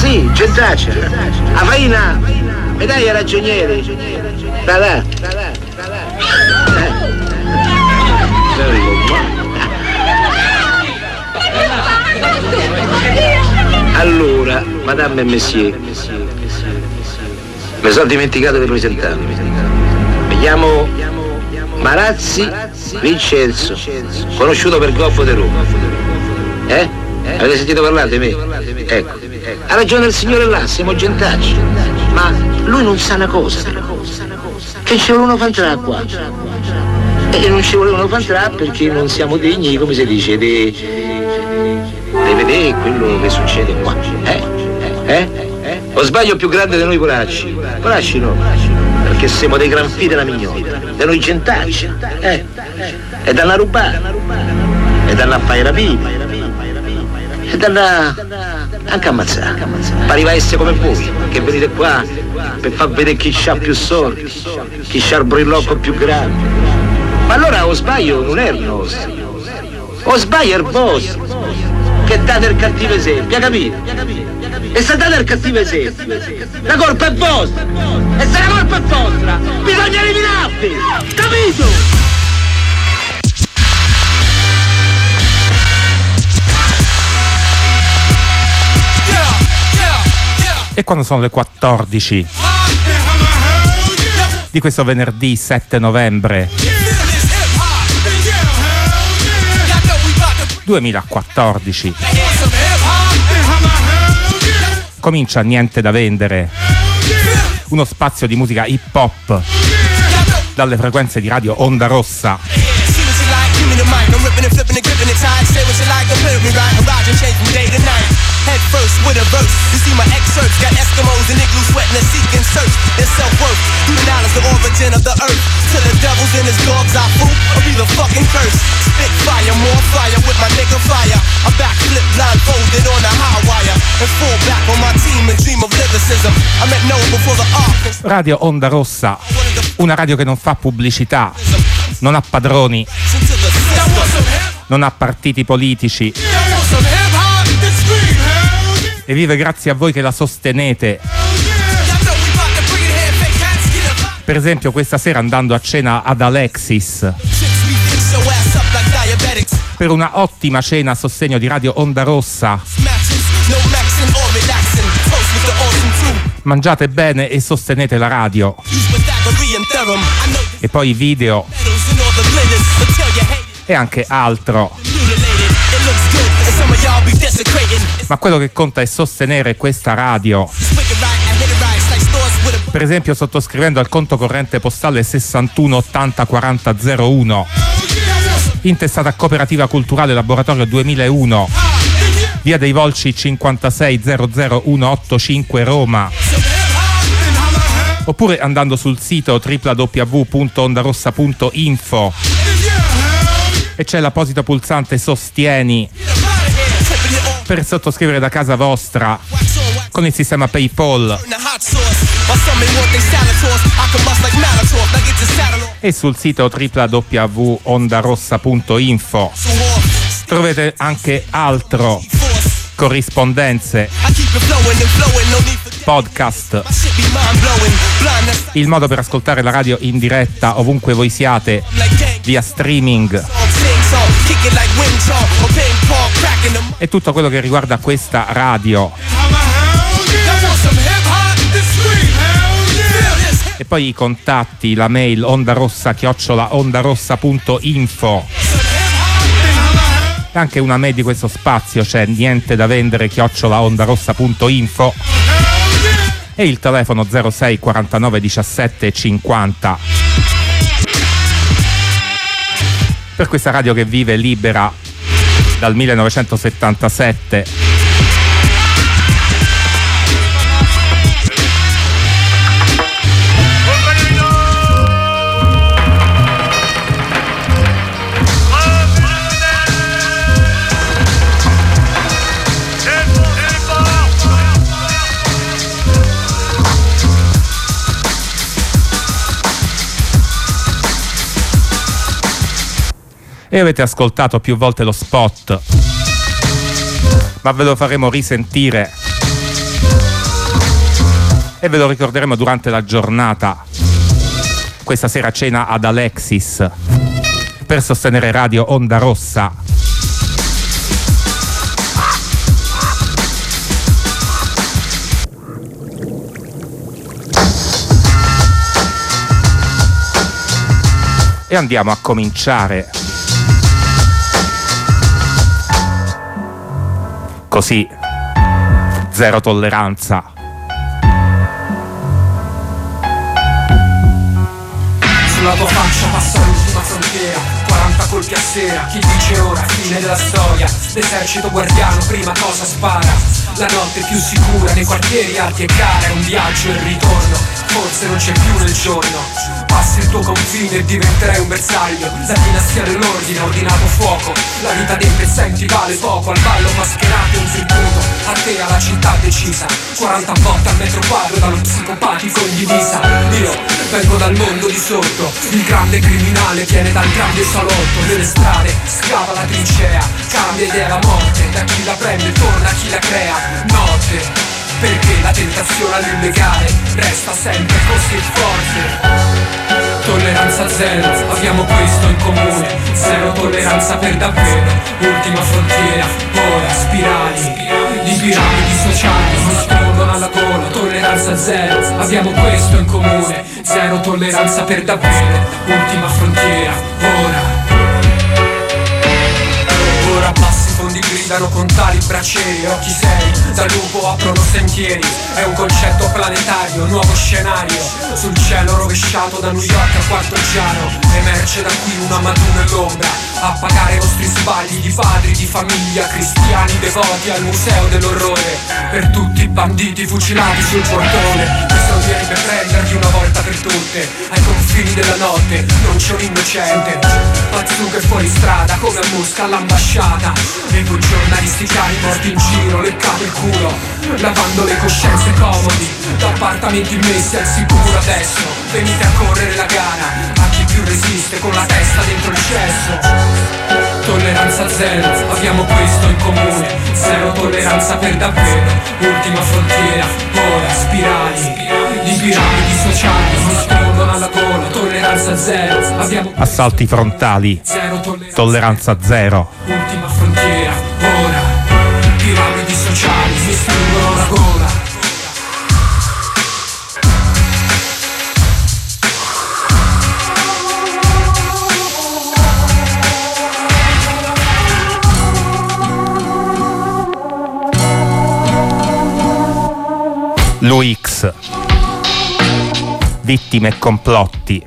sì, gentaccia. La farina, mi dai i ragionieri? Da. Allora, madame e monsieur, mi sono dimenticato di presentarmi. Mi chiamo Marazzi Vincenzo, conosciuto per Goffo de Roma. Avete sentito parlare di me? Ecco. Ha ragione il signore là, siamo gentacci. Ma lui non sa una cosa. Che ci vuole uno fantrà qua. E non ci vuole uno fantrà perché non siamo degni, come si dice, di vedere quello che succede qua. O sbaglio più grande di noi poracci? Poracci no, perché siamo dei gran figli della mignota, di noi gentacci. E danno a rubare, e danno a fare rapina, e danno anche a ammazzare. Pariva essere come voi, che venite qua per far vedere chi c'ha più soldi, chi c'ha il brillocco più grande. Ma allora o sbaglio non è il nostro, o sbaglio è il vostro, che date il cattivo esempio, capito? E se date il cattivo esempio, la colpa è vostra, e se la colpa è vostra, bisogna eliminarvi, capito? E quando sono le 14 di questo venerdì 7 novembre 2014 comincia Niente da vendere, uno spazio di musica hip hop dalle frequenze di Radio Onda Rossa. Head first with a verse. You see my excerpts got Eskimos and igloos sweating and seeking search their self-worth. Through the knowledge the origin of the earth. To the devils and his dogs I fool or be the fucking curse. Spit fire, more fire with my nigga fire. I backflip blindfolded on a high wire and fall back on my team and dream of lyricism. I met no before the art. Radio Onda Rossa, una radio che non fa pubblicità, non ha padroni, non ha partiti politici e vive grazie a voi che la sostenete. Per esempio questa sera andando a cena ad Alexis per una ottima cena a sostegno di Radio Onda Rossa. Mangiate bene e sostenete la radio. E poi video e anche altro. Ma quello che conta è sostenere questa radio. Per esempio sottoscrivendo al conto corrente postale 61 80 40 01, intestata a Cooperativa Culturale Laboratorio 2001, via dei Volci 56 00185 Roma. Oppure andando sul sito www.ondarossa.info e c'è l'apposito pulsante Sostieni per sottoscrivere da casa vostra con il sistema PayPal. E sul sito www.ondarossa.info trovate anche altro: corrispondenze, podcast, il modo per ascoltare la radio in diretta ovunque voi siate via streaming e tutto quello che riguarda questa radio. E poi i contatti, la mail ondarossa@ondarossa.info. E anche una mail di questo spazio, c'è niente da vendere @ondarossa.info. E il telefono 06 49 17 50. Per questa radio che vive libera dal 1977. E avete ascoltato più volte lo spot, ma ve lo faremo risentire e ve lo ricorderemo durante la giornata. Questa sera cena ad Alexis per sostenere Radio Onda Rossa. E andiamo a cominciare così, zero tolleranza. Sulla tua faccia passa l'ultima frontiera, 40 colpi a sera, chi dice ora, fine della storia. L'esercito guardiano, prima cosa spara. La notte più sicura nei quartieri alti e cara, è un viaggio e il ritorno, forse non c'è più nel giorno. Passi il tuo confine e diventerai un bersaglio. La dinastia dell'ordine ha ordinato fuoco. La vita dei pezzenti vale poco. Al ballo mascherato è un tributo. A te alla città decisa. 40 botte al metro quadro dallo psicopatico in divisa. Io vengo dal mondo di sotto. Il grande criminale viene dal grande salotto. Nelle strade scava la trincea. Cambia idea la morte. Da chi la prende torna a chi la crea. Notte, perché la tentazione all'illegale resta sempre così forte. Tolleranza zero, abbiamo questo in comune. Zero tolleranza per davvero. Ultima frontiera, ora spirali di piramidi sociali mi spingono alla gola. Tolleranza zero, abbiamo questo in comune. Zero tolleranza per davvero. Ultima frontiera, ora. Ora bassi fondi gridano con tali braccieri. Oh, chi sei? Da lupo aprono sentieri. È un concetto planetario, nuovo scenario. Sul cielo rovesciato da New York a Quartogiano. Emerge da qui una Madù nell'ombra a pagare i vostri sbagli di padri, di famiglia, cristiani devoti al museo dell'orrore. Per tutti i banditi fucilati sul portone. Bisognerebbe prenderli una volta per tutte. Ai confini della notte non c'è un innocente. Bazooka fuori strada come a Mosca all'ambasciata. E due giornalisti cani morti in giro, leccato il culo, lavando le coscienze comodi. Da appartamenti messi al sicuro adesso. Venite a correre la gara a chi più resiste con la testa dentro il cesso. Tolleranza zero, abbiamo questo in comune. Zero tolleranza per davvero. Ultima frontiera, ora spirali di piramidi sociali mi spingono alla gola. Tolleranza zero, abbiamo assalti frontali. Zero tolleranza zero. Ultima frontiera, ora piramidi sociali mi spingono alla gola. L'UX, vittime e complotti.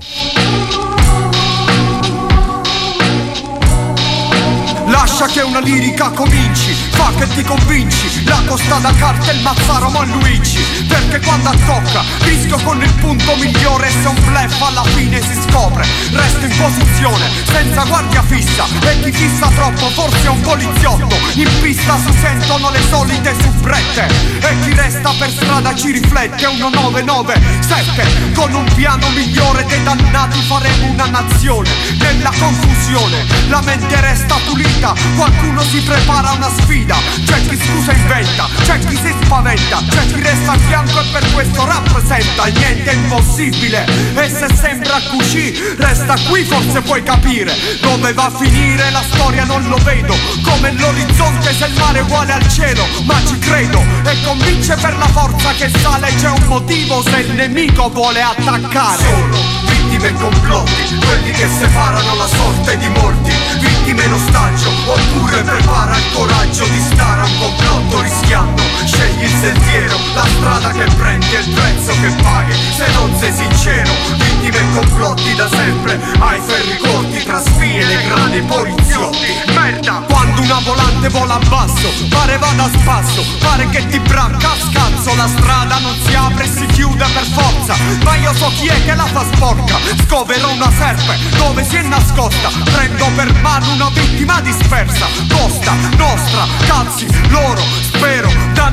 Lascia che una lirica cominci, fa che ti convinci. La costa da carta e il Mazzaro Luigi. Perché quando attocca, rischio con il punto migliore. Se un bluff alla fine si scopre, resto in posizione, senza guardia fissa. E chi fissa troppo forse è un poliziotto. In pista si sentono le solite soubrette. E chi resta per strada ci riflette. 1997, con un piano migliore dei dannati faremo una nazione. Nella confusione, la mente resta pulita. Qualcuno si prepara a una sfida. C'è chi scusa inventa, c'è chi si spaventa, c'è chi resta al fianco e per questo rappresenta. E niente è impossibile. E se sembra così, resta qui forse puoi capire. Dove va a finire la storia non lo vedo. Come l'orizzonte se il mare è uguale al cielo. Ma ci credo e convince per la forza che sale. C'è un motivo se il nemico vuole attaccare. Solo vittime e complotti, quelli che separano la sorte di molti. Vittime in ostaggio, oppure prepara il coraggio di stare a un complotto rischiando. Scegli il sentiero, la strada che prendi e il prezzo che paghi. Se non sei sincero, vittime e complotti da sempre. Ai ferri corti tra spie, le grandi poliziotti. Merda, quando una volante vola a basso, pare vada a spasso, pare che ti branca a scazzo. La strada non si apre e si chiude per forza, ma io so chi è che la fa sporca. Scoverò una serpe dove si è nascosta, prendo per mano una vittima dispersa. Costa nostra, cazzi loro, spero danno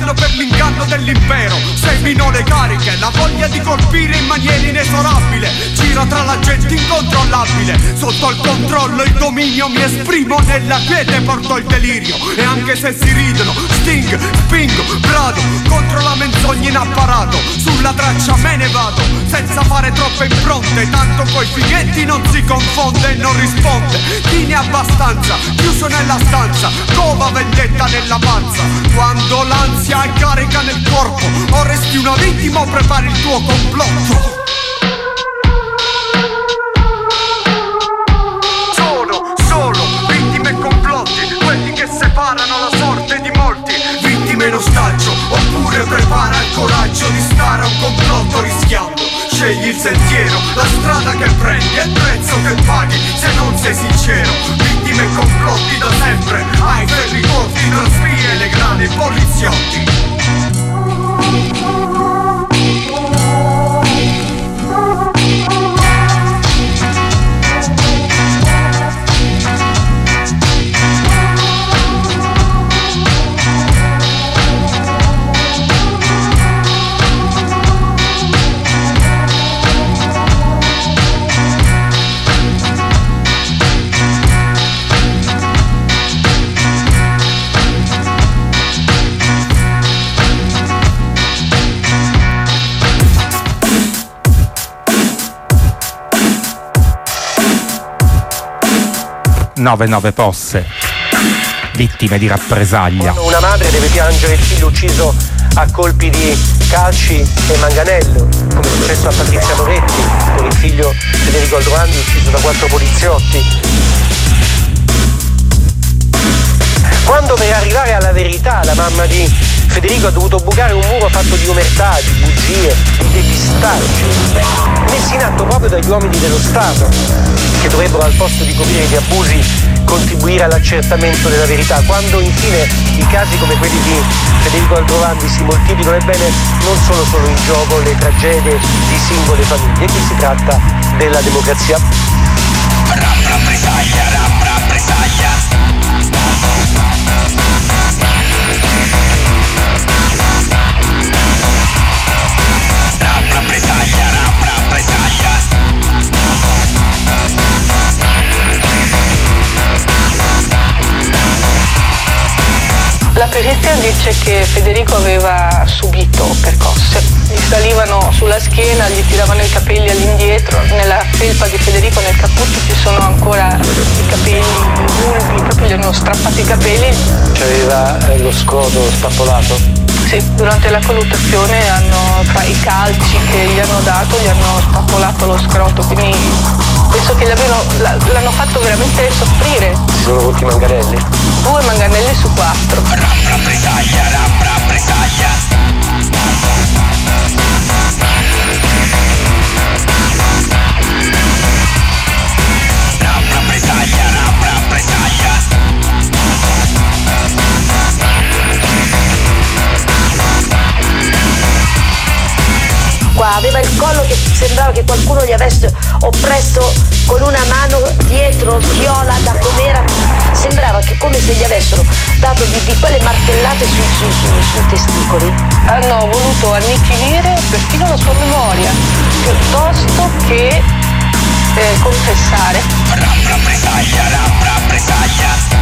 inganno per l'inganno dell'impero. Semino le cariche, la voglia di colpire in maniera inesorabile. Gira tra la gente incontrollabile. Sotto il controllo il dominio, mi esprimo nella quiete, porto il delirio. E anche se si ridono, sting, spingo, brado contro la menzogna in apparato. Sulla traccia me ne vado, senza fare troppe impronte. Tanto coi fighetti non si confonde e non risponde. Chi ne ha abbastanza, chiuso nella stanza, cova vendetta nella panza. Quando l'ansia è carica nel corpo, o resti una vittima o prepari il tuo complotto. Sono solo vittime e complotti, quelli che separano la sorte di molti. Vittime in ostaggio, oppure prepara il coraggio di stare a un complotto rischiando. Scegli il sentiero, la strada che prendi e il prezzo che paghi se non sei sincero. Vittime e complotti da sempre, ai ferri corti, tra spie e le grandi poliziotti. Nove posse, vittime di rappresaglia. Una madre deve piangere il figlio ucciso a colpi di calci e manganello, come è successo a Patrizia Moretti con il figlio Federico Aldrovandi ucciso da 4 poliziotti. Quando per arrivare alla verità la mamma di Federico ha dovuto bucare un muro fatto di omertà, di bugie, di depistaggi, messi in atto proprio dagli uomini dello Stato, che dovrebbero al posto di coprire gli abusi contribuire all'accertamento della verità. Quando infine i casi come quelli di Federico Aldrovandi si moltiplicano, ebbene non sono solo in gioco le tragedie di singole famiglie, qui si tratta della democrazia. Rappresaglia. La Presidente dice che Federico aveva subito percosse, gli salivano sulla schiena, gli tiravano i capelli all'indietro, nella felpa di Federico nel cappotto ci sono ancora i capelli, i bulbi, proprio gli hanno strappato i capelli. C'aveva lo scroto spappolato? Sì, durante la colluttazione tra i calci che gli hanno dato gli hanno spappolato lo scroto, quindi penso che l'hanno fatto veramente soffrire. Ci sono molti manganelli? 2 manganelli su 4. Rappresaglia. Qua aveva il collo che sembrava che qualcuno gli avesse oppresso con una mano dietro, viola da com'era, sembrava che come se gli avessero dato di quelle martellate sui testicoli. Hanno voluto annichilire perfino la sua memoria piuttosto che confessare. Rappresaglia.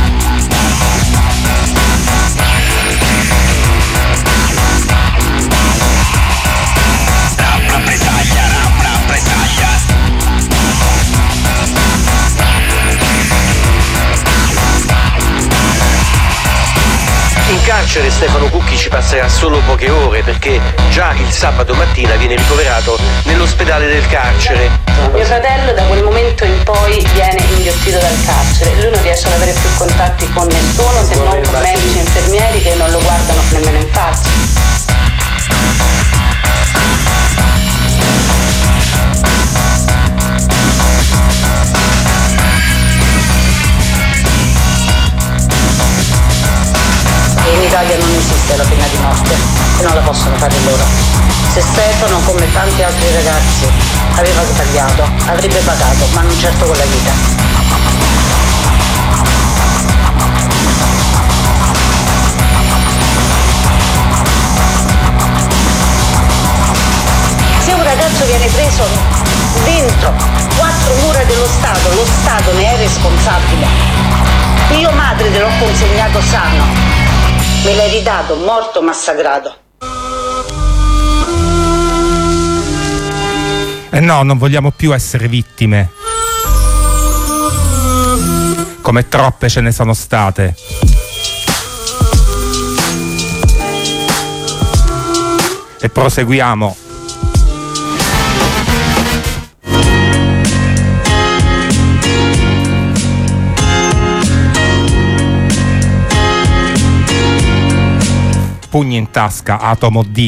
In carcere Stefano Cucchi ci passerà solo poche ore perché già il sabato mattina viene ricoverato nell'ospedale del carcere. Mio fratello da quel momento in poi viene inghiottito dal carcere, lui non riesce ad avere più contatti con nessuno se non con medici e infermieri che non lo guardano nemmeno in faccia. In Italia non esiste la pena di morte e non la possono fare loro. Se Stefano, come tanti altri ragazzi, aveva sbagliato, avrebbe pagato, ma non certo con la vita. viene preso dentro 4 mura dello Stato, lo Stato ne è responsabile. Io madre te l'ho consegnato sano, me l'hai ridato morto massacrato. No, non vogliamo più essere vittime, come troppe ce ne sono state. E proseguiamo. Pugni in tasca, Atomo D.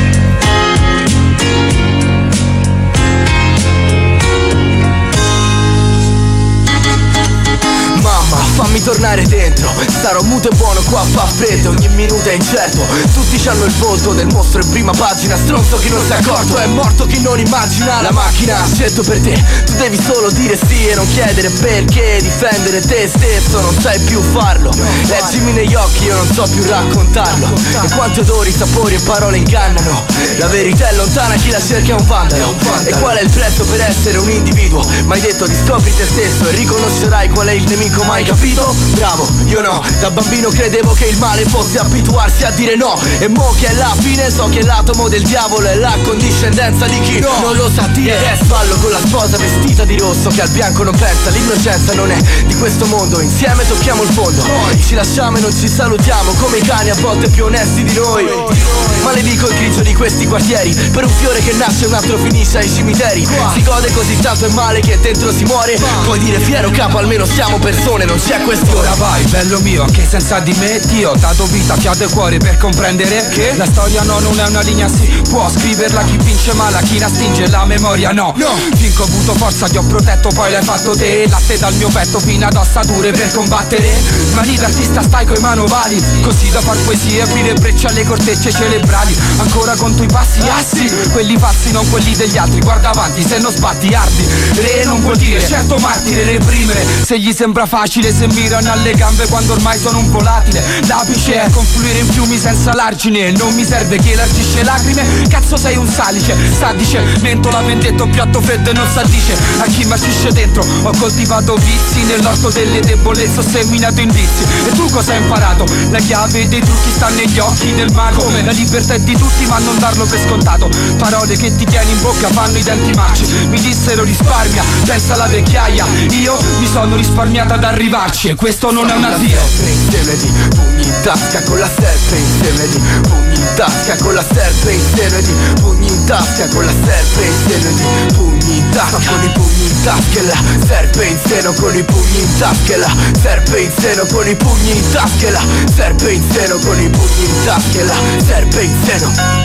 Fammi tornare dentro, starò muto e buono qua fa freddo, ogni minuto è incerto. Tutti c'hanno il volto del mostro in prima pagina. Stronzo chi non si è accorto, è morto chi non immagina. La macchina ha scelto per te, tu devi solo dire sì e non chiedere perché. Difendere te stesso, non sai più farlo. Leggimi negli occhi, io non so più raccontarlo. E quanti odori, sapori e parole ingannano. La verità è lontana, chi la cerca è un vandalo. E qual è il prezzo per essere un individuo? Mai detto di scopri te stesso e riconoscerai qual è il nemico mai capito. Bravo, io no, da bambino credevo che il male fosse abituarsi a dire no. E mo che è la fine so che l'atomo del diavolo è la condiscendenza di chi non lo sa dire. Adesso ballo con la sposa vestita di rosso che al bianco non pensa. L'innocenza non è di questo mondo, insieme tocchiamo il fondo. Poi ci lasciamo e non ci salutiamo come i cani a volte più onesti di noi. Maledico il grigio di questi quartieri, per un fiore che nasce un altro finisce ai cimiteri. Si gode così tanto e male che dentro si muore. Puoi dire fiero capo, almeno siamo persone, non c'è questione. Ora vai, bello mio, anche senza di me ti ho dato vita, fiato e cuore per comprendere che la storia no, non è una linea, si può scriverla chi vince ma la china stinge la memoria no. Finché ho avuto forza ti ho protetto, poi l'hai fatto te. Latte dal mio petto fino ad ossa dure per combattere. Mani d'artista stai coi manovali, così da far poesie, aprire breccia alle cortecce cerebrali. Ancora conto i passi assi, quelli falsi non quelli degli altri. Guarda avanti, se non sbatti ardi. Re non vuol dire certo martire, reprimere se gli sembra facile, se mirano alle gambe quando ormai sono un volatile. L'apice è confluire in fiumi senza l'argine, non mi serve che elargisce lacrime. Cazzo sei un salice, sadice, mentola vendetta, un piatto freddo e non s'addice a chi marcisce dentro. Ho coltivato vizi nell'orto delle debolezze, ho seminato indizi. E tu cosa hai imparato? La chiave dei trucchi sta negli occhi del mago. La libertà è di tutti ma non darlo per scontato. Parole che ti tieni in bocca fanno i denti marci. Mi dissero risparmia, pensa alla vecchiaia. Io mi sono risparmiata ad arrivarci e questo non è un addio. Insieme di pugni in tasca con la serpe, insieme di pugni in tasca con la serpe, insieme di pugni in tasca con la serpe, insieme di pugni in tasca con i pugni in tasca e la serpe in seno con i pugni in tasca e la serpe in seno con i pugni in tasca e la serpe in seno con i pugni in tasca e la serpe in seno.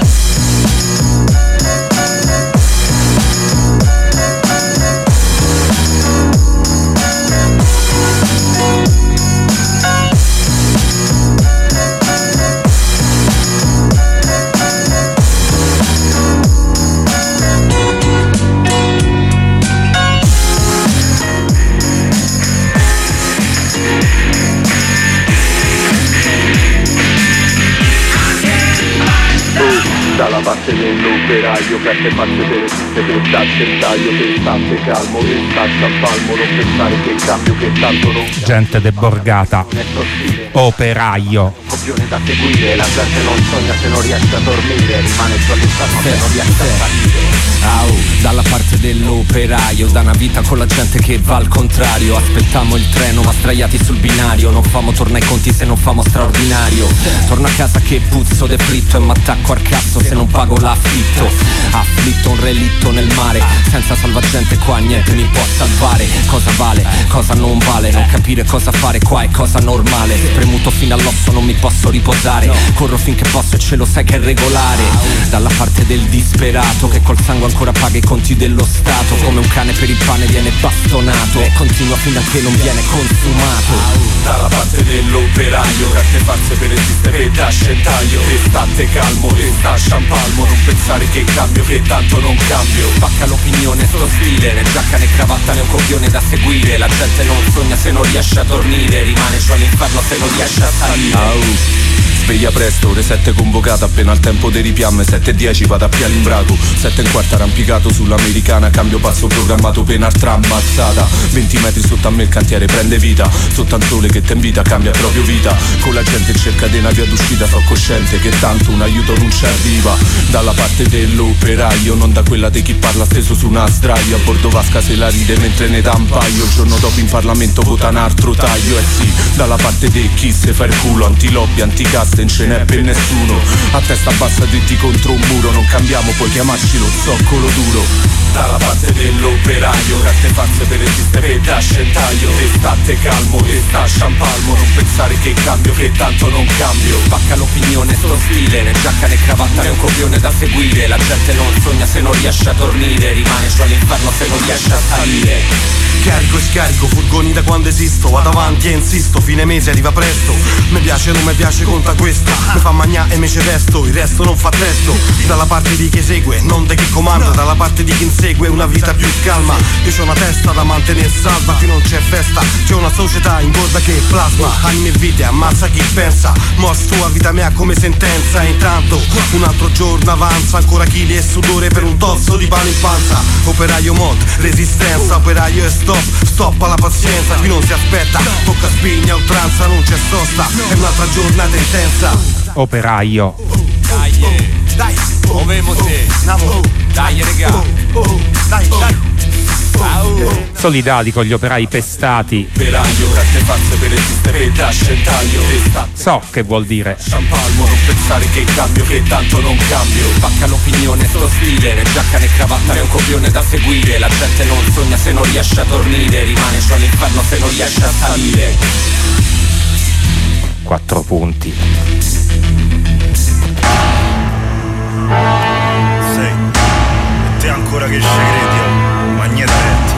Dalla parte dell'operaio, carte fatte per esiste per darci il taglio, che state calmo, che state a palmo, non pensare che cambio, che tanto non cambio. Gente deborgata, operaio. Copione da seguire, la gente non sogna se non riesce a dormire, rimane su all'interno se non riesce a salire. Dalla parte dell'operaio, da una vita con la gente che va al contrario. Aspettiamo il treno ma straiati sul binario, non famo torna ai conti se non famo straordinario. Torno a casa che puzzo de fritto e m'attacco al cazzo se non pago l'affitto. Afflitto un relitto nel mare, senza salvagente qua niente mi può salvare. Cosa vale, cosa non vale, non capire cosa fare qua è cosa normale. Premuto fino all'osso non mi posso riposare, corro finché posso e ce lo sai che è regolare. Dalla parte del disperato che col sangue ancora paga i conti dello Stato, come un cane per il pane viene bastonato e continua fino a che non viene consumato. Dalla parte dell'operaio, carte false per esistere e da scentaglio, che state calmo, che sta palmo, non pensare che cambio, che tanto non cambio. Spacca l'opinione, sto stile, né giacca né cravatta né un copione da seguire. La gente non sogna se non riesce a dormire, rimane giù all'inferno se non riesce a salire. sveglia presto, ore 7 convocata, appena al tempo dei ripiamme, 7:10 vado a Pialimbrato, 7:15 arrampicato sull'americana, cambio passo programmato, pena altra ammazzata, 20 metri sotto a me il cantiere prende vita, sotto un sole che ti invita, cambia proprio vita, con la gente in cerca di una via d'uscita, so cosciente che tanto un aiuto non ci arriva, dalla parte dell'operaio, non da quella di chi parla steso su una sdraio, a bordo vasca se la ride mentre ne dà un paio, il giorno dopo in Parlamento vota un altro taglio, sì, dalla parte di chi se fa il culo, anti-lobby, anti-caste, non ce n'è per nessuno, a testa bassa dritti contro un muro, non cambiamo, puoi chiamarci lo zoccolo duro, dalla parte dell'operaio, carte false per resistere per dascentaglio, e state calmo, e sta sciampalmo, non pensare che cambio, che tanto non cambio, spacca l'opinione, sto stile, né giacca né cravatta né un copione da seguire, la gente non sogna se non riesce a dormire, rimane giù all'inferno se non riesce a salire. Carico e scarico, furgoni da quando esisto, vado avanti e insisto, fine mese arriva presto, mi piace non mi piace conta questo, mi fa magnà e me ce resto, il resto non fa testo, dalla parte di chi esegue, non di chi comanda, dalla parte di chi insegue una vita più calma, io c'ho una testa da mantenere salva, qui non c'è festa, c'è una società in borda che plasma, anime e vite, ammazza chi pensa, mostro a vita mia come sentenza, e intanto un altro giorno avanza, ancora chili e sudore per un tozzo di pane in panza, operaio mod, resistenza, operaio e stop alla pazienza, qui non si aspetta, tocca spigna, oltranza, non c'è sosta, è un'altra giornata intensa. Operaio. Dai, muovemose, dai regà, dai. Solidali con gli operai pestati. Operaio, carte false per resistere per dascentaglio, so che vuol dire sciampalmo, non pensare che cambio, che tanto non cambio, spacca l'opinione, sto stile, né giacca né cravatta né un copione da seguire, la gente non sogna se non riesce a dormire, rimane giù all'inferno se non riesce a salire. 4 punti. Sei, e te ancora che ci credi? Ma niente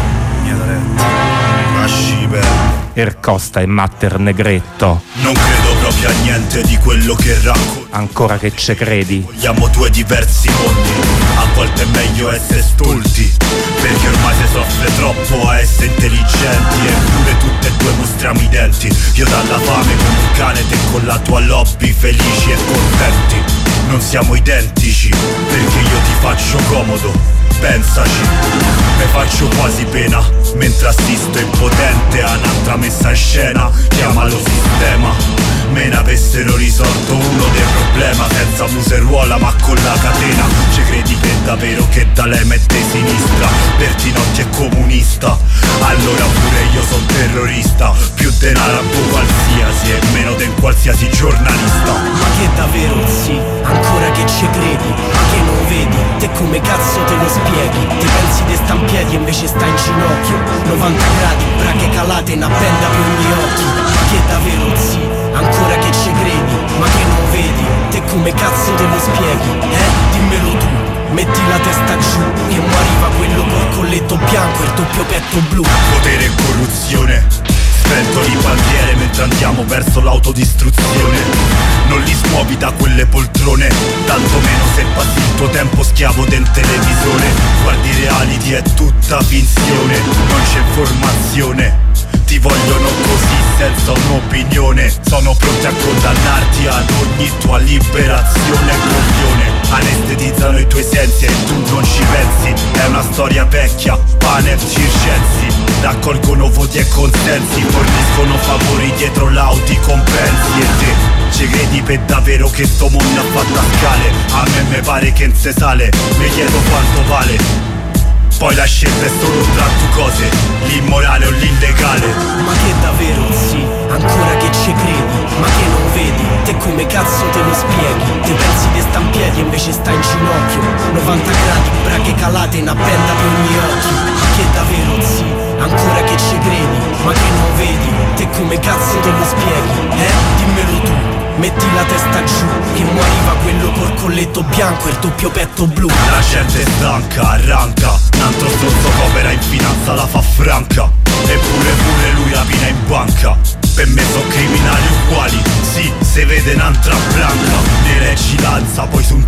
retti, lasci perdere. Ercosta e Matter Negretto. Non credo proprio a niente di quello che racconto. Ancora che ce credi? Vogliamo due diversi mondi, a volte è meglio essere stolti, perché ormai si soffre troppo a essere intelligenti, eppure tutte e due mostriamo i denti, io dalla fame come un cane, te con la tua lobby, felici e contenti. Non siamo identici, perché io ti faccio comodo, pensaci, me faccio quasi pena, mentre assisto impotente a un'altra messa in scena, chiamalo sistema. Me ne avessero risolto uno dei problemi, senza museruola ma con la catena. Ci credi per davvero che D'Alema è di sinistra, Bertinotti è comunista, allora pure io sono terrorista, più denaro a qualsiasi e meno di qualsiasi giornalista. Ma che davvero sì, ancora che ci credi, ma che non vedi, te come cazzo te lo spieghi, te pensi di sta in piedi e invece sta in ginocchio, 90 gradi, brache calate, una benda per ogni occhio. Ma che davvero sì, ancora che ci credi, ma che non vedi, te come cazzo te lo spieghi, dimmelo tu, metti la testa giù, che mo arriva quello col colletto bianco e il doppio petto blu. Potere e corruzione, sventoli bandiere mentre andiamo verso l'autodistruzione. Non li smuovi da quelle poltrone, tanto meno se passi il tuo tempo schiavo del televisore. Guardi reality è tutta finzione, non c'è informazione. Ti vogliono così senza un'opinione, sono pronti a condannarti ad ogni tua liberazione, coglione. Anestetizzano i tuoi sensi e tu non ci pensi, è una storia vecchia, pane e circensi. Raccolgono voti e consensi, forniscono favori dietro lauti compensi. E te ci credi per davvero che sto mondo ha fatto a scale? A me pare che non se sale, mi chiedo quanto vale. Poi la scelta è solo tra due cose, l'immorale o l'illegale. Ma che davvero sì, ancora che ci credi, ma che non vedi, te come cazzo te lo spieghi, te pensi di sta in piedi e invece sta in ginocchio, 90 gradi, brache calate, una benda per ogni occhio. Ma che davvero sì, ancora che ci credi, ma che non vedi, te come cazzo te lo spieghi, dimmelo tu. Metti la testa giù, che mo arriva quello col colletto bianco e il doppio petto blu. La gente è stanca, arranca, un altro stronzo copera in finanza la fa franca. Eppure pure lui rapina in banca. Per me sono criminali uguali, sì, se vede un'altra branca. Ne reggi lanza, poi su un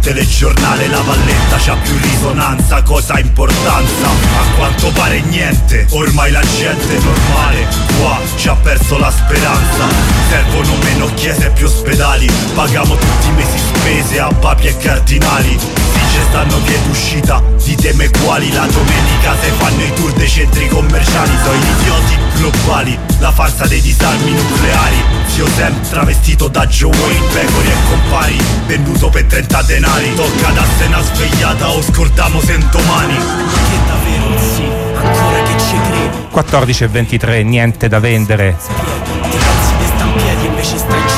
telegiornale la valletta c'ha più risonanza, cosa ha importanza? A quanto pare niente, ormai la gente è normale, qua ci ha perso la speranza. Servono meno chiese e più ospedali, paghiamo tutti i mesi spese a papi e cardinali. Sì, ci stanno vie d'uscita, ditemi quali, la domenica se fanno i tour dei centri commerciali. Sono gli idioti globali, la farsa dei disarmi nucleari. Zio Sam travestito da Joe Wayne, pecore e compari, venduto per 30 denari. Tocca darsi una svegliata o scordiamo se domani. Che davvero sì, ancora che ci credi. 14:23, niente da vendere. Ti calzi che sta in piedi invece sta in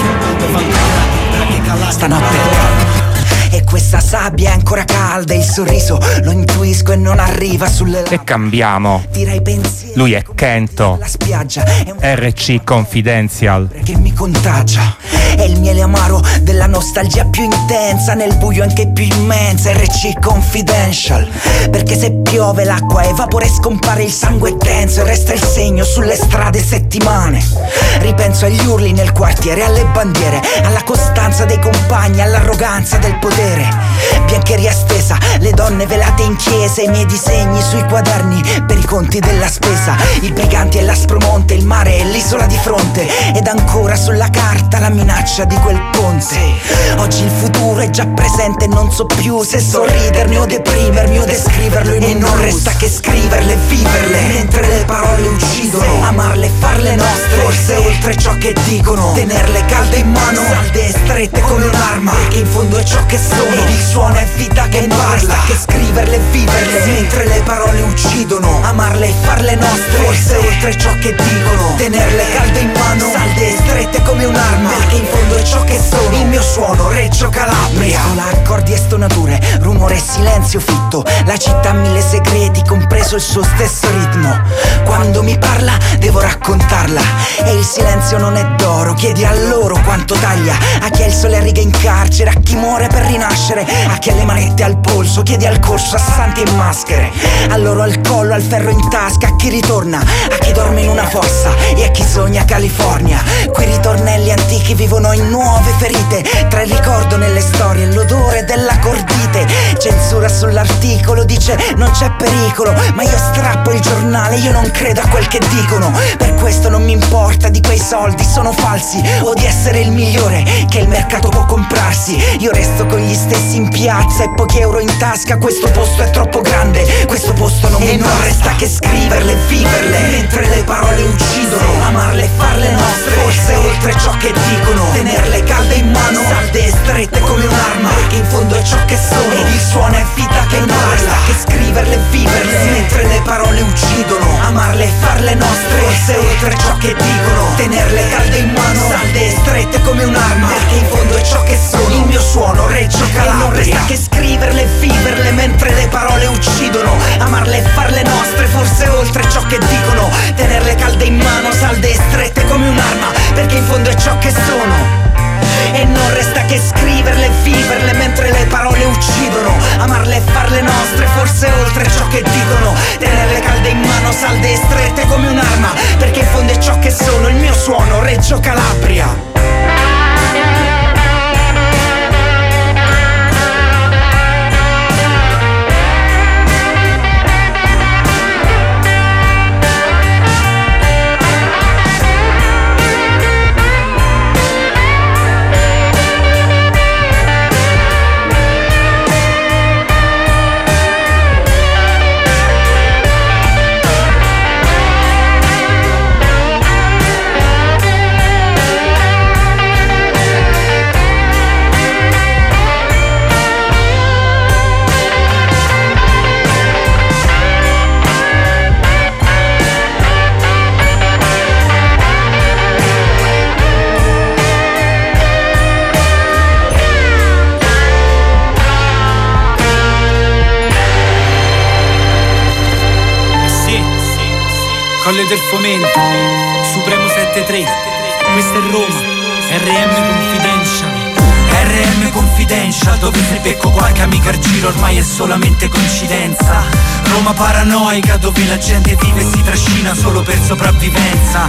ginocchio. Stanno apertando. E questa sabbia è ancora calda, il sorriso lo intuisco e non arriva sulle labbra. E cambiamo. Direi pensieri. Lui è Kento. La spiaggia è un RC Confidential. che mi contagia. È il miele amaro della nostalgia più intensa, nel buio anche più immensa. RC Confidential. Perché se piove l'acqua evapora e scompare il sangue tenso e resta il segno sulle strade settimane. Ripenso agli urli nel quartiere, alle bandiere, alla costanza dei compagni, all'arroganza del potere. Biancheria stesa, le donne velate in chiesa, i miei disegni sui quaderni per i conti della spesa. I briganti e l'Aspromonte, il mare e l'isola di fronte, ed ancora sulla carta la minaccia di quel ponte. Oggi il futuro è già presente e non so più se sorridermi o deprimermi o descriverlo in e non resta che scriverle e viverle, mentre le parole uccidono. Amarle e farle nostre, forse oltre ciò che dicono. Tenerle calde in mano, salde e strette come un'arma, che in fondo è ciò che sono. Il suono è vita che parla, che scriverle e viverle, mentre le parole uccidono. Amarle e farle nostre, forse oltre ciò che dicono. Tenerle calde in mano, salde e strette come un'arma, perché in fondo è ciò che sono. Il mio suono, Reggio Calabria. Mescola accordi e stonature, rumore e silenzio fitto. La città ha mille segreti, compreso il suo stesso ritmo. Quando mi parla, devo raccontarla, e il silenzio non è d'oro. Chiedi a loro quanto taglia, a chi ha il sole a righe in carcere, a chi muore per rinascere, a chi ha le manette al polso. Chiedi al corso a santi e maschere, a loro al collo, al ferro in tasca, a chi ritorna, a chi dorme in una fossa e a chi sogna California. Qui ritornelli antichi vivono in nuove ferite, tra il ricordo nelle storie e l'odore della cordite. Censura sull'articolo, dice non c'è pericolo, ma io strappo il giornale, io non credo a quel che dicono. Per questo non mi importa di quei soldi, sono falsi, o di essere il migliore che il mercato può comprarsi. Io resto con gli stessi in piazza e pochi euro in tasca. Questo posto è troppo grande, questo posto non mi non resta che scriverle e viverle, mentre le parole uccidono. Amarle e farle nostre, forse oltre ciò che dicono. Tenerle calde in mano, salde e strette come un'arma, perché in fondo è ciò che sono. Il suono è vita che parla, che scriverle e viverle, mentre le parole uccidono. Amarle e farle nostre, forse oltre ciò che dicono. Tenerle calde in mano, salde e strette come un'arma, perché in fondo è ciò che sono. Il mio suono, Reggio Calabria. E non resta che scriverle e viverle, mentre le parole uccidono. Amarle e farle nostre, forse oltre ciò che dicono. Tenerle calde in mano, salde e strette come un'arma, perché in fondo è ciò che sono. E non resta che scriverle e viverle, mentre le parole uccidono. Amarle e farle nostre, forse oltre ciò che dicono. Tenerle calde in mano, salde e strette come un'arma, perché in fondo è ciò che sono. Il mio suono, Reggio Calabria. Colle del Fomento, Supremo 7-3, questa è Roma, RM Confidential, RM Confidential. Confidential, dove se becco qualche amica al giro ormai è solamente coincidenza. Roma paranoica, dove la gente vive e si trascina solo per sopravvivenza.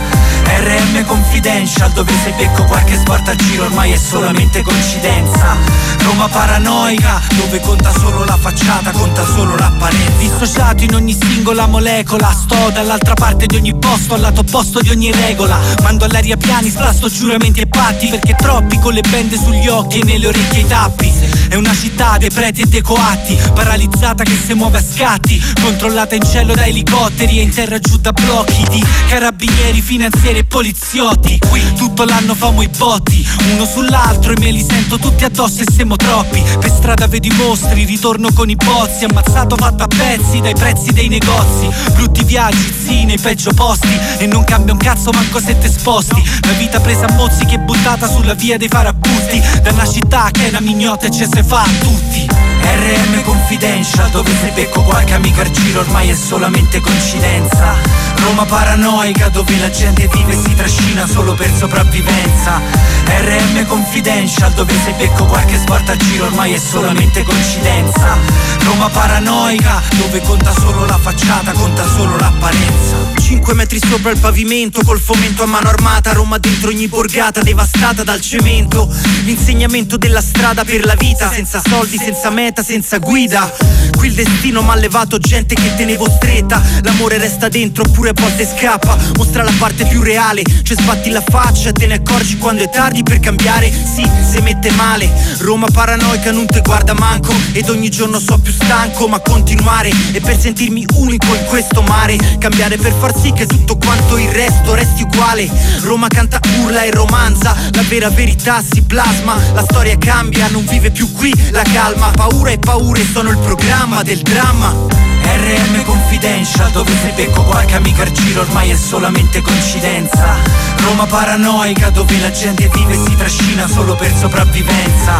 RM Confidential, dove se becco qualche sport al giro ormai è solamente coincidenza. Roma paranoica, dove conta solo la facciata, conta solo l'apparenza. Dissociato in ogni singola molecola, sto dall'altra parte di ogni posto, al lato opposto di ogni regola. Mando all'aria piani, splasto giuramenti e patti, perché troppi con le bende sugli occhi e nelle orecchie i tappi. È una città dei preti e dei coatti, paralizzata che si muove a scatti, controllata in cielo da elicotteri e in terra giù da blocchi di carabinieri, finanzieri e poliziotti. Qui tutto l'anno famo i botti, uno sull'altro e me li sento tutti addosso e siamo troppi. Per strada vedo i mostri, ritorno con i bozzi, ammazzato fatto a pezzi dai prezzi dei negozi. Brutti viaggi, sì, nei peggio posti, e non cambia un cazzo manco se te sposti. La vita presa a mozzichi e buttata sulla via dei farabutti, da una città che è una mignotta e ce se fa a tutti. RM Confidential, dove se becco qualche amica al giro ormai è solamente coincidenza. Roma paranoica, dove la gente vive e si trascina solo per sopravvivenza. RM Confidential, dove se becco qualche sport al giro ormai è solamente coincidenza. Roma paranoica, dove conta solo la facciata, conta solo l'apparenza. 5 metri sopra il pavimento, col fomento a mano armata, Roma dentro ogni borgata devastata dal cemento. L'insegnamento della strada per la vita, senza soldi, senza meta, senza guida. Qui il destino m'ha levato gente che tenevo stretta. L'amore resta dentro oppure a volte scappa. Mostra la parte più reale, cioè sbatti la faccia e te ne accorgi quando è tardi per cambiare. Sì, se mette male. Roma paranoica non te guarda manco, ed ogni giorno so più stanco, ma continuare e per sentirmi unico in questo mare. Cambiare per far sì che tutto quanto il resto resti uguale. Roma canta, urla e romanza, la vera verità si plasma. La storia cambia, non vive più qui la calma. Paura e paure sono il programma del dramma. RM Confidential, dove se becco qualche amica al giro ormai è solamente coincidenza. Roma paranoica, dove la gente vive e si trascina solo per sopravvivenza.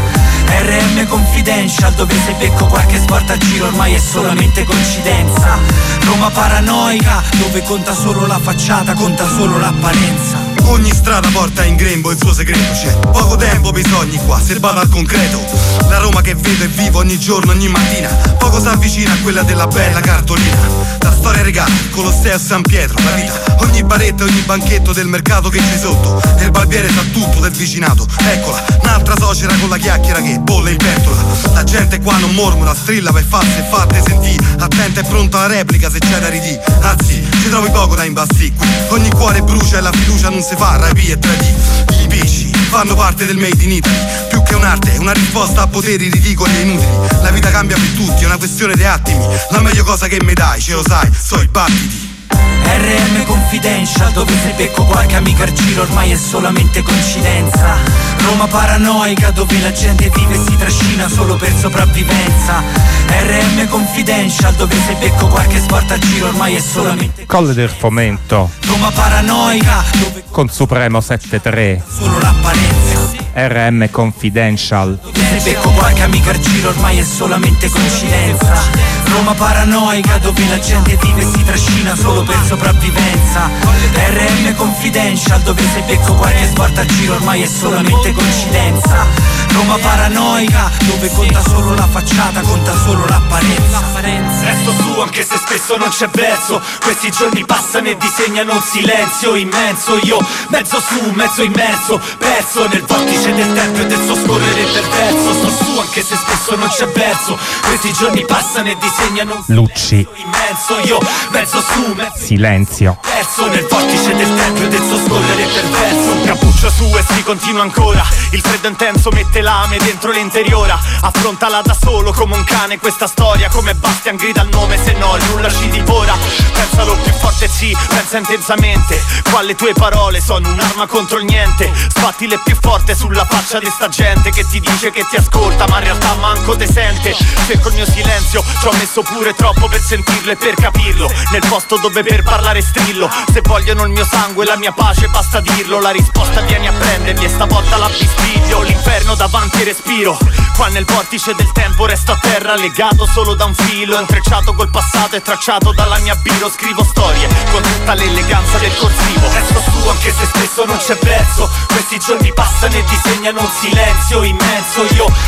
RM Confidential, dove se becco qualche sport al giro ormai è solamente coincidenza. Roma paranoica, dove conta solo la facciata, conta solo l'apparenza. Ogni strada porta in grembo il suo segreto. C'è poco tempo per i sogni qua, serbato al concreto. La Roma che vedo e vivo ogni giorno, ogni mattina, poco si avvicina a quella della bella cartolina. La storia regala, Colosseo San Pietro, la vita, ogni baretta, ogni banchetto del mercato che c'è sotto. E il barbiere sa tutto del vicinato. Eccola, un'altra suocera con la chiacchiera che bolle in pentola. La gente qua non mormora, strilla per farsi e fatte sentì. Attenta e pronta alla replica se c'è da ridì. Anzi, ci trovi poco da imbastì qui. Ogni cuore brucia e la fiducia non si fa rapi e tradiì. Gli pesci fanno parte del made in Italy. Più che un'arte, è una risposta a poteri ridicoli e inutili. La vita cambia per tutti, è una questione di attimi. La meglio cosa che mi dai, ce lo sai, so i battiti. RM Confidential, dove se becco qualche amica al giro ormai è solamente coincidenza. Roma paranoica, dove la gente vive e si trascina solo per sopravvivenza. RM Confidential, dove se becco qualche sport al giro ormai è solamente Colle del Fomento. Roma paranoica, dove con Supremo 7-3. solo l'apparenza. RM Confidential. Se becco qualche amica al giro ormai è solamente coincidenza. Roma paranoica, dove la gente vive e si trascina solo per sopravvivenza. RM Confidential, dove se becco qualche sport al giro ormai è solamente coincidenza. Roma paranoica, dove conta solo la facciata, conta solo l'apparenza. Resto su anche se spesso non c'è verso. Questi giorni passano e disegnano un silenzio immenso. Io mezzo su, mezzo immerso, perso nel vortice del tempo e del suo scorrere perverso. Sto su anche se spesso non c'è verso. Questi giorni passano e disegnano un Lucci. immenso. Io mezzo su, mezzo Silenzio. perso nel vortice del tempo e del suo scorrere perverso. Cappuccio su e si continua ancora. Il freddo intenso mette lame dentro l'interiora. Affrontala da solo come un cane questa storia. Come Bastian grida il nome, se no nulla ci divora. Pensalo più forte, sì, pensa intensamente. Qua le tue parole sono un'arma contro il niente. Sbattile più forte sulla faccia di sta gente che ti dice che ti ascolta ma in realtà manco te sente. Cerco il mio silenzio, ci ho messo pure troppo per sentirlo e per capirlo. Nel posto dove per parlare strillo. Se vogliono il mio sangue, la mia pace, basta dirlo. La risposta vieni a prendermi e stavolta la bisbiglio. L'inferno davanti e respiro. Qua nel vortice del tempo resto a terra, legato solo da un filo. Intrecciato col passato e tracciato dalla mia biro. Scrivo storie con tutta l'eleganza del corsivo. Resto su anche se spesso non c'è verso. Questi giorni passano e disegnano un silenzio immenso. Io mezzo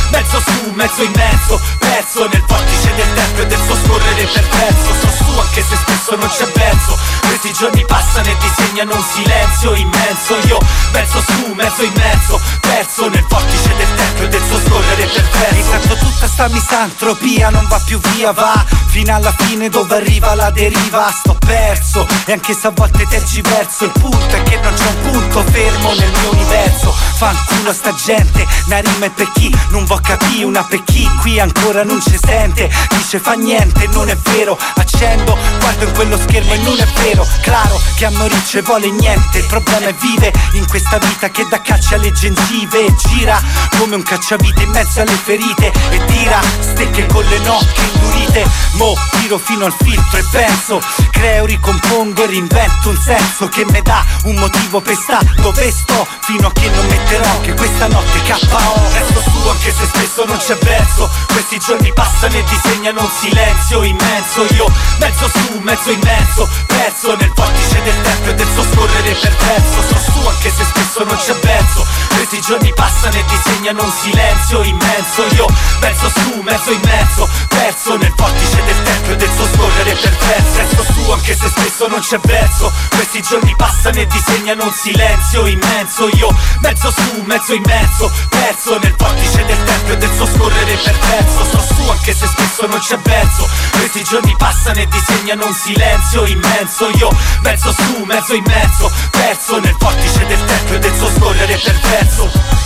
su, mezzo immenso, perso nel vortice del tempo e del suo scorrere perverso. Sto su anche se spesso non c'è verso. Questi giorni passano e disegnano un silenzio immenso. Io verso su, mezzo immenso, perso nel vortice del tempo e del suo scorrere perverso. Intanto tutta sta misantropia non va più via, va fino alla fine dove arriva la deriva. Sto perso e anche se a volte tergiverso, il punto è che non c'è un punto fermo nel mio universo. Fanculo sta gente, una rima è per chi non vuol capire, una per chi qui ancora non ci sente. Dice fa niente, non è vero, accendo, guardo in quello schermo e non è vero. Claro che a morire vuole niente, il problema è vive in questa vita che dà caccia alle gengive e gira come un cacciavite in mezzo alle ferite e tira stecche con le nocche indurite. Mo tiro fino al filtro e penso, creo, ricompongo e reinvento un senso che mi dà un motivo per sta dove sto, fino a che non metterò che questa notte KO. Resto su anche se spesso non c'è verso. Questi giorni passano e disegnano un silenzio immenso. Io mezzo su, mezzo immenso, perso nel vortice del tempo e del suo scorrere perverso. Sto su anche se spesso non c'è verso. Questi giorni passano e disegnano un silenzio immenso. Io mezzo su, mezzo immenso, perso nel vortice del tempo e del suo scorrere perverso. Resto su anche se spesso non c'è verso. Questi giorni passano e disegnano un silenzio immenso. Io mezzo su, mezzo immenso, perso nel vortice del tempo e del suo scorrere perverso. Sto su anche se spesso non c'è verso. Questi giorni passano e disegnano un silenzio immenso. Io mezzo su, mezzo immenso, perso nel vortice del tempo e del suo scorrere perverso.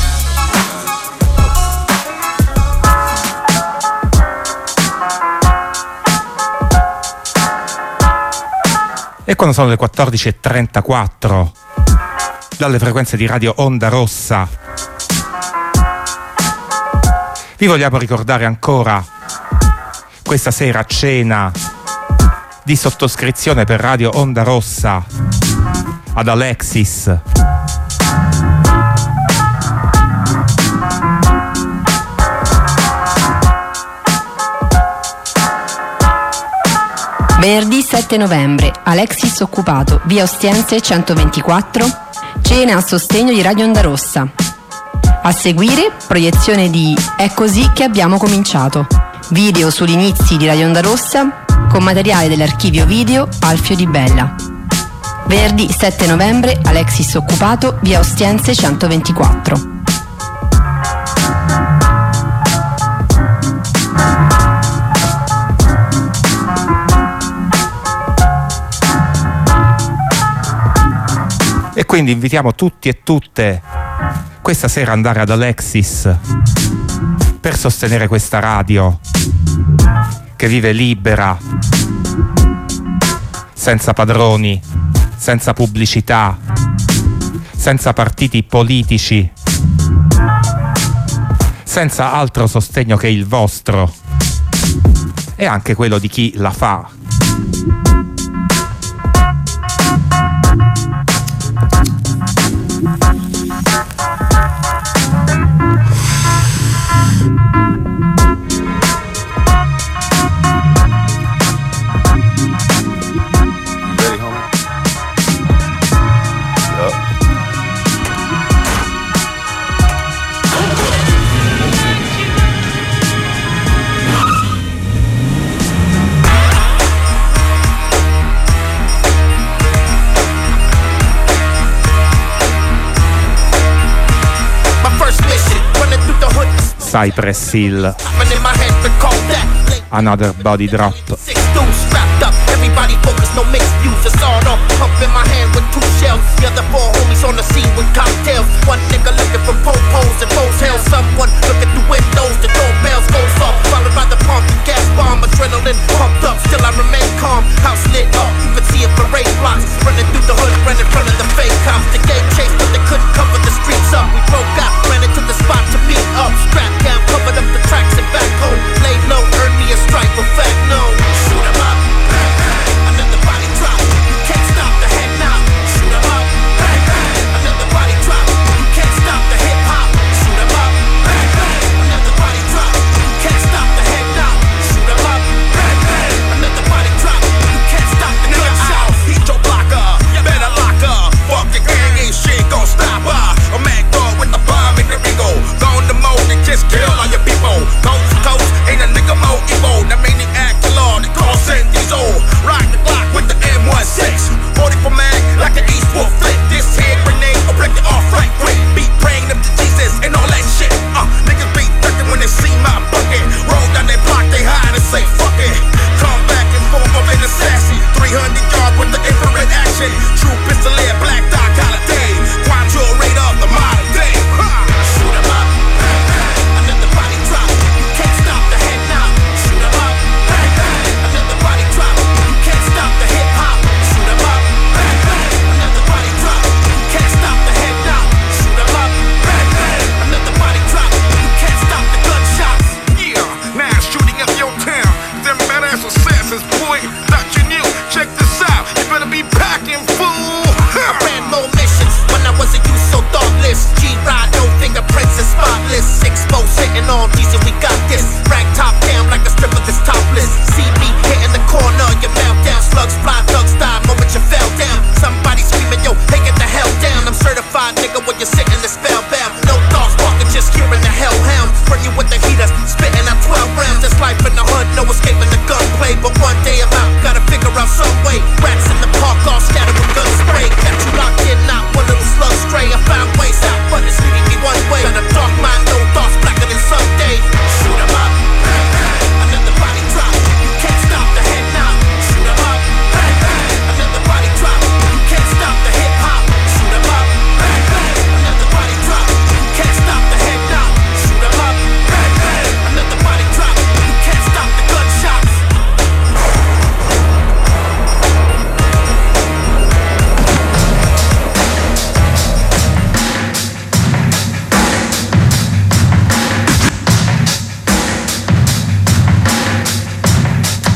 E quando sono le 14.34 dalle frequenze di Radio Onda Rossa vi vogliamo ricordare ancora questa sera cena di sottoscrizione per Radio Onda Rossa ad Alexis. Venerdì 7 novembre, Alexis Occupato, via Ostiense 124, cena a sostegno di Radio Onda Rossa. A seguire, proiezione di È così che abbiamo cominciato, video sugli inizi di Radio Onda Rossa con materiale dell'archivio video Alfio Di Bella. Venerdì 7 novembre, Alexis Occupato, via Ostiense 124. E quindi invitiamo tutti e tutte questa sera ad andare ad Alexis per sostenere questa radio che vive libera, senza padroni, senza pubblicità, senza partiti politici, senza altro sostegno che il vostro e anche quello di chi la fa. Cypress Hill, Another Body Drop. Everybody focus, no mixed views, it's all up. Pump in my hand with 2 shells. The other 4 homies on the scene with cocktails. One nigga looking for po-pos and motels. Someone looking through windows, the doorbells goes off. Followed by the pump, gas bomb, adrenaline pumped up. Still I remain calm, house lit up. You can see it parade blocks. Running through the hood, running in front of the fake cops. The gate chase, but they couldn't cover the streets up. We broke out, ran into the spot to meet up. Strapped down, covered up the tracks and back home. Laid low, earned me a strike, but fact no. Shoot 'em up.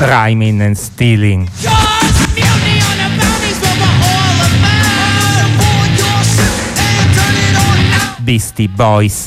Rhyming and Stealing. Beastie Boys.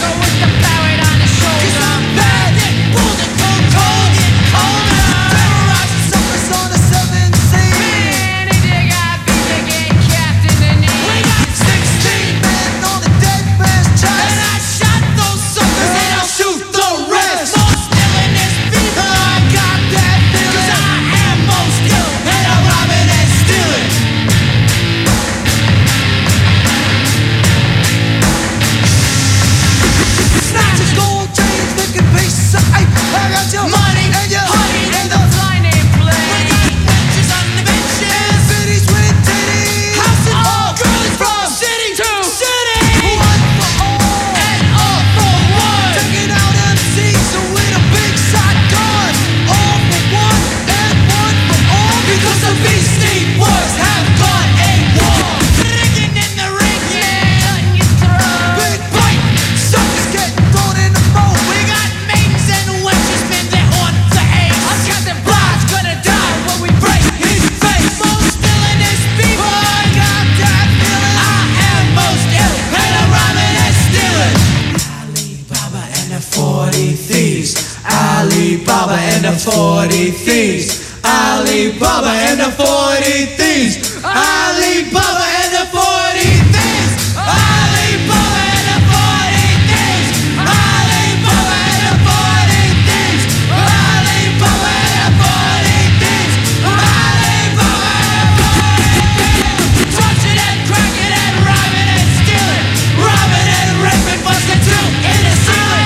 Alibaba and the 40 Thieves. Alibaba and the 40 Thieves. Alibaba and the 40 Thieves. Alibaba and the 40 Thieves. Alibaba and the 40 Thieves. Alibaba and the 40 Thieves. Alibaba and the 40 Thieves. Touching and cracking and robbing and stealing. Robbing and raping, busting through in the ceiling.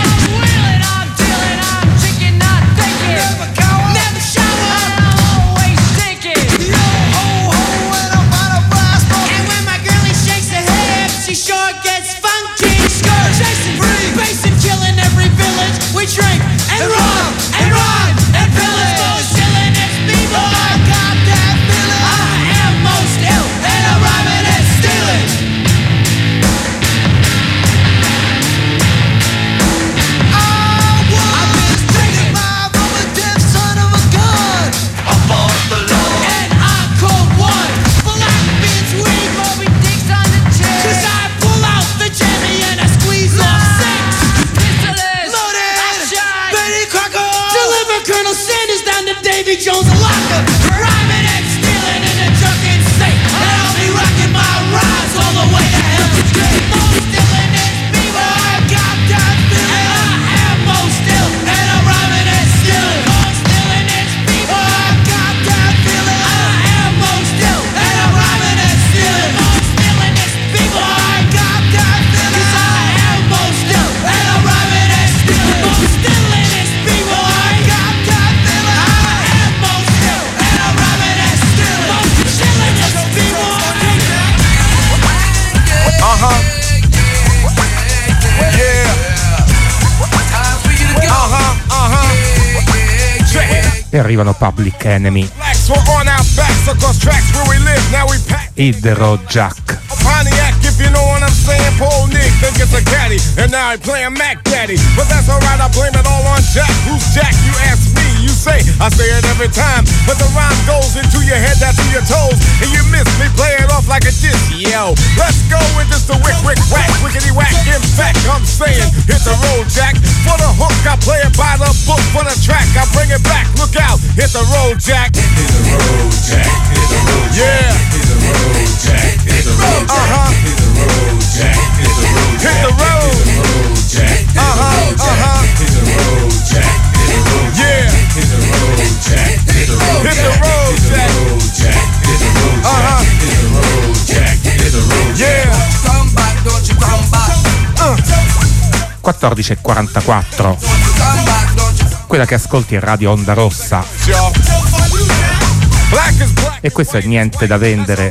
We drink and rob and rhyme and pillage. Most illest people. I got that feeling. I am most ill and I'm rhyming and stealing. I've been taking my rubber deaf son of a gun. I fought the law and I called one. Black beans, weed, Moby Dick's on the chair. 'Cause I pull out the jammy and I squeeze off six. Colonel Sanders down to Davy Jones and Locker. Rhyming and stealing in a drunken state. And I'll be rocking my rhymes all the way to Heaven's Gate. Most stealing is people. I got that feeling. I am most ill and I'm rhyming and stealing. Most stealing is people. I got that feeling. I am most ill and I'm rhyming and stealing. Most stealing is people. I got that feeling. 'Cause I am most ill and I'm rhyming and stealing. Most stealing is people. E arrivano Public Enemy, Hit the Road Jack. Pontiac, if you know what I'm saying. Paul Nick think it's a caddy, and now he playing Mac Daddy. But that's alright, I blame it all on Jack. Who's Jack? You ask me, you say, I say it every time. But the rhyme goes into your head, down to your toes, and you miss me, play it off like a diss. Yo, let's go with just the wick, wick, whack, wickety whack. In fact, I'm saying, hit the road, Jack. For the hook, I play it by the book. For the track, I bring it back. Look out, hit the road, Jack. Hit the road, Jack. Hit the road, Jack. Yeah. Hit the road, Jack. Hit the road, Jack. Hit the road, Jack. Hit the road, Jack. Hit the road, Jack. Hit the road, Jack. Hit the road, yeah. Hit the road, Jack. Hit the road, hit the road, Jack. Hit the road, Jack. Hit the road, Jack. Hit the road, yeah. Come back, don't you come back. 14:44. Quella che ascolti è Radio Onda Rossa. E questo è Niente da vendere,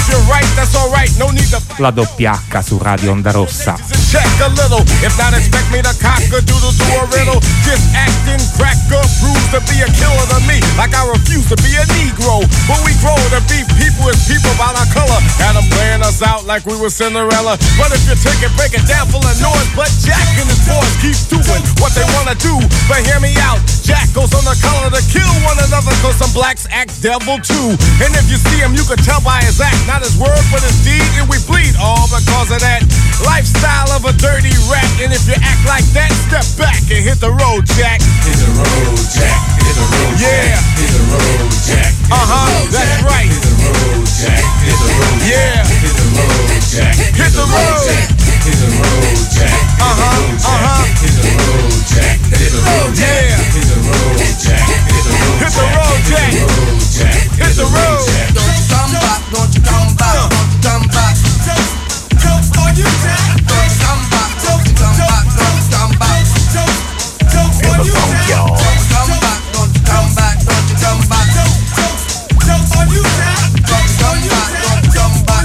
la doppia H su Radio Onda Rossa. Check a little, if not expect me to cock a doodle to a riddle. Just acting cracker proves to be a killer to me, like I refuse to be a Negro. But we grow to be people as people by our color. Had them playing us out like we were Cinderella. But if you take it, break it down full of noise. But Jack and his boys keep doing what they wanna do. But hear me out, Jack jackals on the color to kill one another, cause some blacks act devil too. And if you see him, you can tell by his act, not his word, but his deed, and we bleed all because of that lifestyle of a dirty rat. And if you act like that, step back and hit the road, Jack. Hit the road, Jack. Hit the road, yeah. Jack. Hit the road, Jack. That's right. Hit the road, Jack. Hit the road, yeah. Hit the road, Jack. Hit the road, hit the road, Jack. Hit the road, Jack. Hit the road, yeah. Hit the road, Jack. Hit the road, hit the road, Jack. Hit the road. Don't you come back? Don't you come back? Don't you come back? Don't you come back? Don't you come back? Don't you come back? Feel the funk, y'all. Don't you come back? Don't you come back? Don't you come back? Don't you come back? Don't you come back?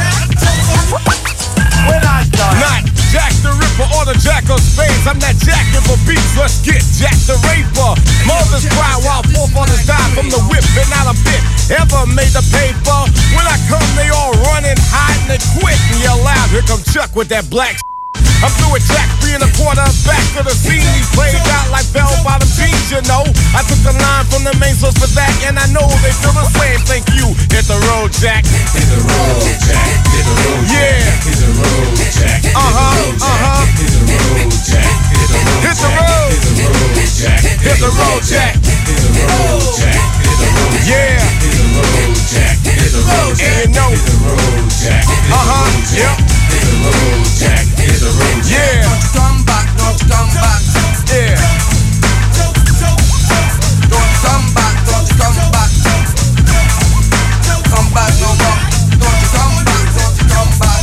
When I die. Not Jack the Ripper or the Jack of Spades. I'm not jacking for beats. Let's get Jack the Raper. Mothers cry while forefathers die from the whip, and not a bit ever made the paper. When I come, they all running, hiding, and quit and yell out. Here come Chuck with that black. I'm through with Jack being a quarterback of the scene. He played out like bell-bottom jeans, you know. I took the line from the main source for that, and I know they feel the same. Thank you. Hit the road, Jack. Hit the road, Jack. Hit the road, yeah. Hit the road, Jack. Hit the road, Jack. Hit the road, Jack. Hit the road. Hit the road, Jack. Hit the road, Jack. Hit the road, Jack. Hit the road, yeah. Hit the road, Jack. Hit the road, Jack. And you know. Hit the road, Jack. Yep. Hit the road, Jack. Hit the road, Jack. Yeah. Don't you come back? Don't you come back? Yeah. Don't you come back? Don't you come back? Come back no more. Don't you come back? Don't you come back?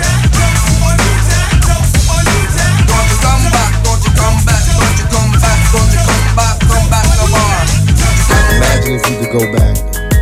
Don't you come back? Don't you come back? Don't you come back? Don't you come back? Come back no more. Imagine if you could go back.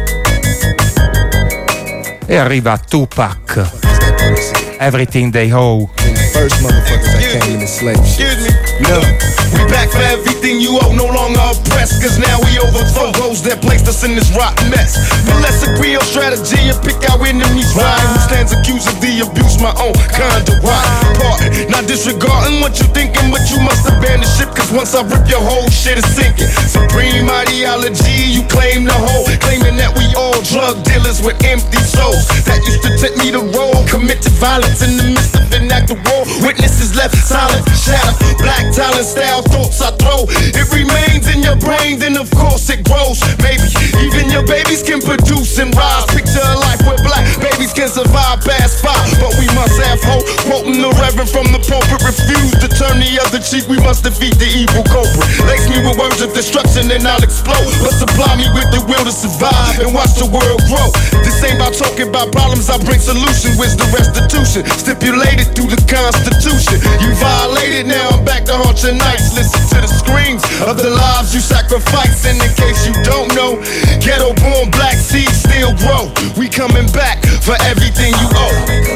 E arriva Tupac. Everything They Owe. First motherfuckers that came in the slave ship. Excuse me. No. We back for everything you owe, no longer oppressed. Cause now we overthrow those that placed us in this rotten mess. But let's agree on strategy and pick our enemies right. Who stands accused of the abuse, my own kind of right. Pardon, not disregarding what you thinking, but you must abandon ship. Cause once I rip your whole shit is sinking. Supreme ideology, you claim the whole. Claiming that we all drug dealers with empty souls. That used to tempt me to roll, committed violence in the midst of an act of war. Witnesses left silent, shadow, black talent style thoughts I throw. It remains in your brain, then of course it grows. Maybe even your babies can produce and rise. Picture a life where black babies can survive past 5. But we must have hope. Quoting the reverend from the pulpit, refuse to turn the other cheek. We must defeat the evil culprit. Lace me with words of destruction and I'll explode. But supply me with the will to survive and watch the world grow. This ain't about talking about problems, I bring solution. Where's the restitution? Stipulated through the Constitution. You violated, now I'm back to haunt your nights. Listen to the screams of the lives you sacrifice. And in case you don't know, ghetto born black seeds still grow. We coming back for everything you owe.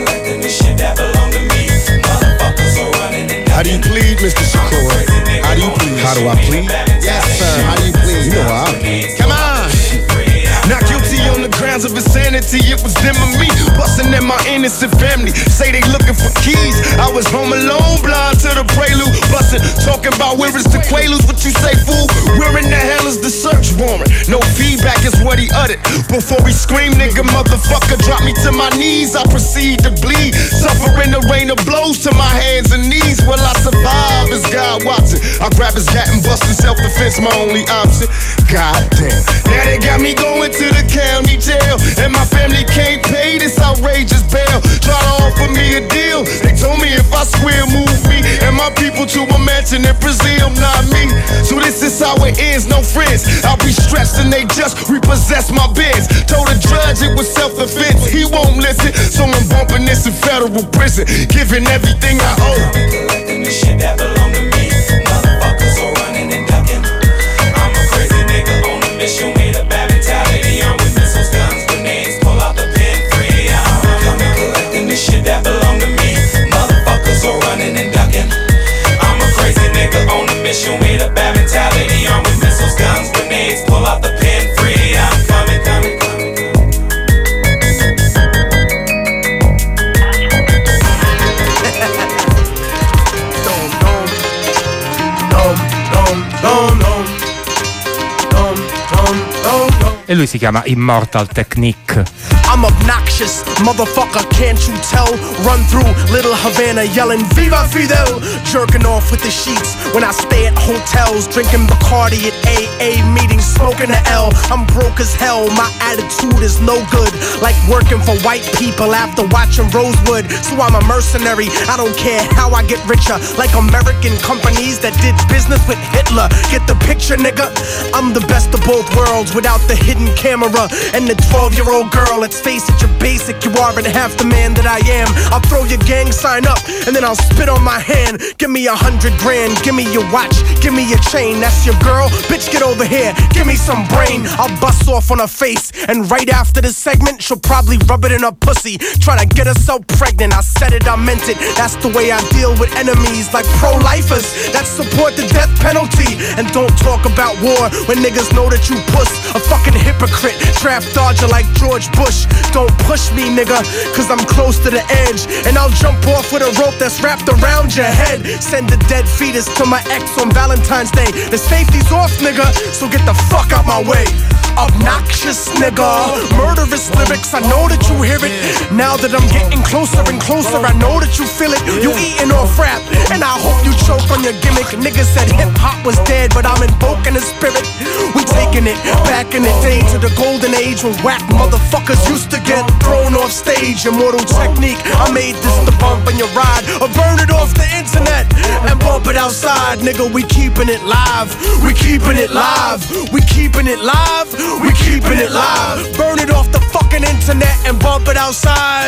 How do you plead, Mr. Shakur? How do you plead? How do I plead? Yes, sir. How do you plead? You know how I plead. Come on. Not guilty on the grounds of insanity. It was them and me, busting at my innocent family. Say they looking for keys. I was home alone, blind to the prelude. Busting, talking about where is the Quaaludes. What you say, fool? Where in the hell is the search warrant? No feedback is what he uttered. Before we scream, nigga, motherfucker, drop me to my knees. I proceed to bleed, suffering the rain of blows to my hands and knees. Will I survive? Is God watching? I grab his gat and bust in self-defense, my only option. Goddamn, now they got me going to the county jail, and my family can't pay this outrageous bail. Try to offer me a deal. They told me if I swear, move me and my people to a mansion in Brazil, not me. So this is how it ends, no friends. I'll be stressed and they just repossess my beds. Told the judge it was self-defense, he won't listen. So I'm bumping this in federal prison, giving everything I owe. Collecting the shit that belong to me. Motherfuckers are running and ducking. I'm a crazy nigga on a mission with a bad mentality. I'm with missiles, guns, grenades. Pull out the pen free. I'm coming collecting the shit that belong to me. Motherfuckers are running and ducking. I'm a crazy nigga on a mission with a bad mentality. I'm with missiles, guns, grenades. Pull out the pen free. I'm coming, coming, coming. e lui si chiama Immortal Technique. I'm obnoxious, motherfucker, can't you tell? Run through Little Havana yelling Viva Fidel, jerking off with the sheets when I stay at hotels, drinking Bacardi at AA meetings, smoking a L. I'm broke as hell, my attitude is no good, like working for white people after watching Rosewood. So I'm a mercenary, I don't care how I get richer, like American companies that did business with Hitler. Get the picture, nigga? I'm the best of both worlds without the hidden camera and the 12-year-old girl. Let's face it, you're basic, you aren't half the man that I am. I'll throw your gang sign up and then I'll spit on my hand. Give me 100 grand, give me your watch, give me your chain. That's your girl? Bitch, get over here, give me some brain. I'll bust off on her face, and right after this segment she'll probably rub it in her pussy, try to get herself pregnant. I said it, I meant it, that's the way I deal with enemies, like pro-lifers that support the death penalty. And don't talk about war when niggas know that you puss. A fucking hypocrite, draft dodger like George Bush. Don't push me, nigga, cause I'm close to the edge, and I'll jump off with a rope that's wrapped around your head. Send a dead fetus to my ex on Valentine's Day. The safety's off, nigga, so get the fuck out my way. Obnoxious nigga, murderous lyrics, I know that you hear it. Now that I'm getting closer and closer, I know that you feel it. You eating off rap, and I hope you choke on your gimmick. Niggas said hip-hop was dead, but I'm invoking the spirit. We taking it back in the day to the golden age when whack motherfuckers used to get thrown off stage. Immortal Technique, I made this to bump in your ride, or burn it off the internet and bump it outside. Nigga, we keeping it live, we keeping it live, we keeping it live, we keeping it live. Burn it off the fucking internet and bump it outside.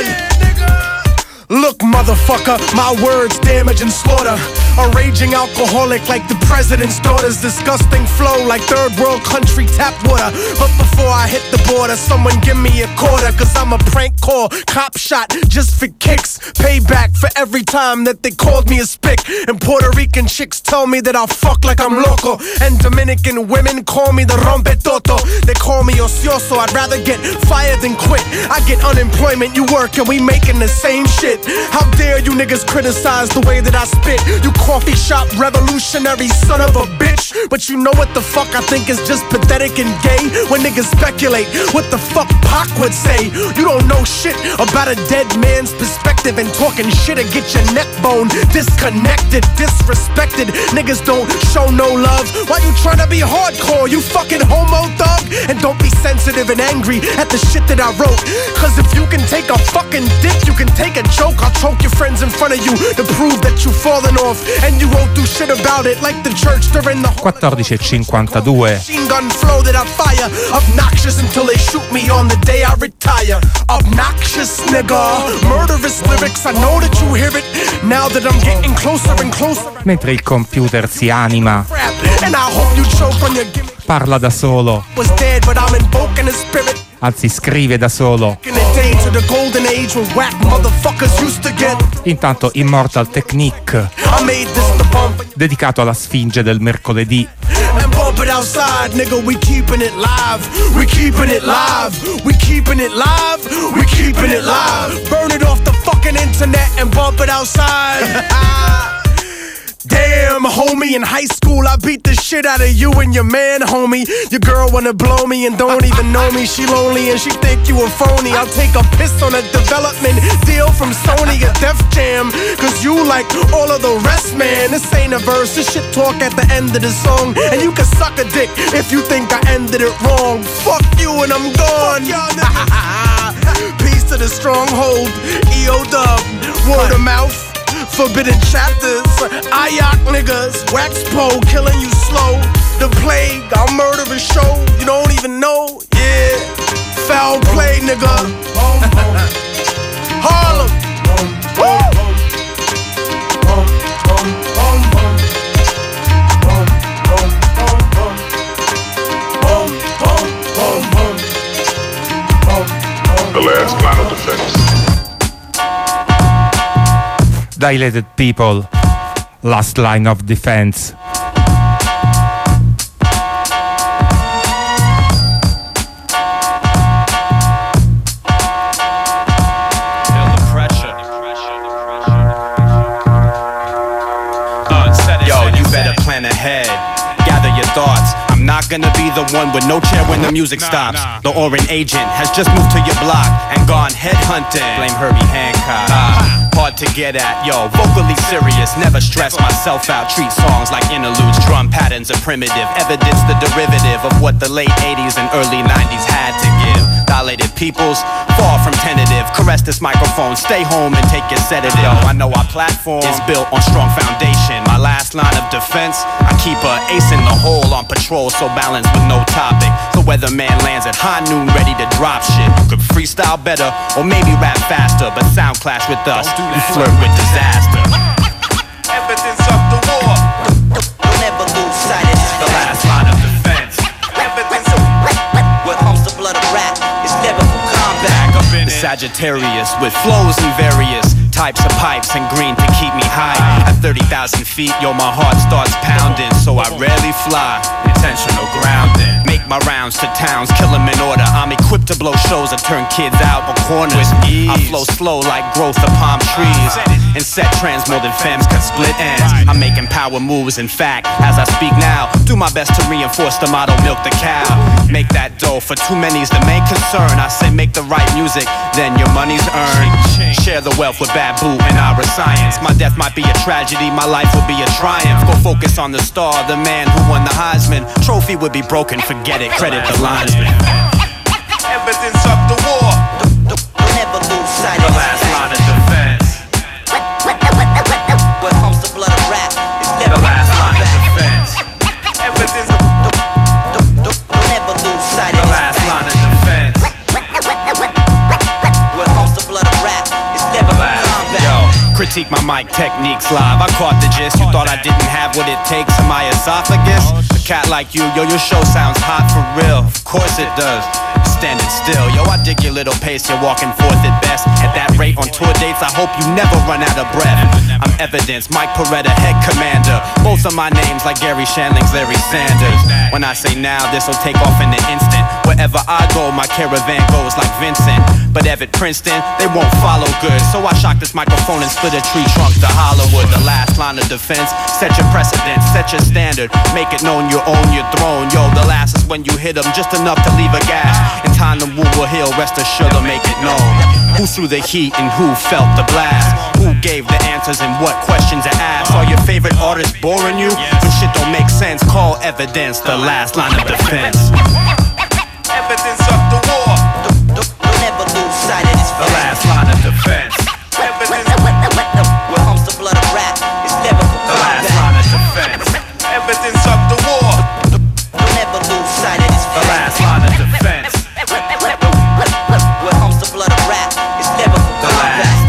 Look, motherfucker, my words damage and slaughter. A raging alcoholic like the president's daughter's disgusting flow like third world country tap water. But before I hit the border, someone give me a quarter, cause I'm a prank call, cop shot just for kicks. Payback for every time that they called me a spick. And Puerto Rican chicks tell me that I'll fuck like I'm loco, and Dominican women call me the rompetoto. They call me ocioso, I'd rather get fired than quit. I get unemployment, you work, and we making the same shit. How dare you niggas criticize the way that I spit? You coffee shop revolutionary son of a bitch. But you know what the fuck I think is just pathetic and gay? When niggas speculate what the fuck Pac would say. You don't know shit about a dead man's perspective, and talking shit'll get your neck bone disconnected, disrespected. Niggas don't show no love. Why you tryna be hardcore, you fucking homo thug? And don't be sensitive and angry at the shit that I wrote, cause if you can take a fucking dick, you can take a joke. I'll choke your friends in front of you to prove that you fallen off, and you won't do shit about it like the church during the 14:52. machine gun flow that I fire. Obnoxious until they shoot me on the day I retire. Obnoxious nigga, murderous lyrics, I know that you hear it. Now that I'm getting closer and closer. Mentre il computer si anima, And I hope you choke on your gimmick. parla da solo, Was dead, but I'm invoking the spirit. anzi scrive da solo. In the day to the golden age when whack motherfuckers used to get. Intanto Immortal Technique, I made this the bump dedicato alla Sfinge del mercoledì. and bump it outside, nigga. We keeping it live. We keeping it live. We keeping it live. We keeping it live. Burn it off the fucking internet and bump it outside. Damn, homie, in high school I beat the shit out of you and your man, homie. Your girl wanna blow me and don't even know me. She lonely and she think you a phony. I'll take a piss on a development deal from Sony, a Def Jam, cause you like all of the rest, man. This ain't a verse, this shit talk at the end of the song. And you can suck a dick if you think I ended it wrong. Fuck you and I'm gone. Peace to the stronghold, EO Dub, word of mouth. Forbidden chapters, Ayak niggas, wax pole, killing you slow. The plague, I'll murder a show, you don't even know, yeah. Foul play, nigga. Harlem. The last line of defense. Dilated People, last line of defense. Yo, you better plan ahead. Gather your thoughts. I'm not gonna be the one with no chair when the music stops. The Orange agent has just moved to your block and gone headhunting. Blame Herbie Hancock. Hard to get at, yo, vocally serious, never stress myself out. Treat songs like interludes, drum patterns are primitive. Evidence the derivative of what the late 80s and early 90s had to give. Dilated peoples, far from tentative. Caress this microphone, stay home and take your sedative. Yo, I know our platform is built on strong foundation. My last line of defense, I keep a ace in the hole on patrol, so balanced with no topic. The weatherman lands at high noon ready to drop shit. You could freestyle better or maybe rap faster, but sound clash with us, you flirt with disaster. Evidence of the war. Don't ever lose sight of this. The last line of defense. Evidence of what pumps the blood of rap is never for combat. The Sagittarius with flows and various types of pipes and green to keep me high. At 30,000 feet, yo, my heart starts pounding, so I rarely fly. Intentional grounding. Make my rounds to towns, kill them in order. I'm equipped to blow shows and turn kids out on corners. I flow slow like growth of palm trees and set trends more than femmes can split ends. I'm making power moves, in fact, as I speak now. Do my best to reinforce the motto, milk the cow. Make that dough, for too many is the main concern. I say make the right music, then your money's earned. Share the wealth with Babu and our science. My death might be a tragedy, my life will be a triumph. Go focus on the star, the man who won the Heisman. Trophy would be broken, forget it, credit the linesman. Evidence of the war. Don't ever lose sight of the last line of defense. What pumps the blood of rap is never the last line of defense. Evidence of don't ever lose sight of the last line of defense. What pumps the blood of rap is never combat. Yo, critique my mic techniques live. I caught the gist. You thought I didn't have what it takes in my esophagus? A cat like you, yo, your show sounds hot for real. Of course it does. Standing still, yo, I dig your little pace. You're walking forth at best. At that rate on tour dates, I hope you never run out of breath. I'm Evidence, Mike Peretta, head commander. Both of my names like Gary Shandling's Larry Sanders. When I say now, this'll take off in an instant. Wherever I go, my caravan goes like Vincent. But Everett Princeton, they won't follow good. So I shock this microphone and split a tree trunk to Hollywood. The last line of defense, set your precedent, set your standard. Make it known you own your throne. Yo, the last is when you hit them, just enough to leave a gash. In time the wound will heal, rest assured they'll make it known. Who threw the heat and who felt the blast? Who gave the answers and what questions are asked? Are your favorite artists boring you? When shit don't make sense, call Evidence, the last line of defense. Evidence of the war. Don't ever lose sight of this. The last line of defense. Evidence what pumps the blood of rap is never for the last line of defense. Evidence of the war. Don't ever lose sight of this. The last line of defense. What pumps the blood of rap is never for the last.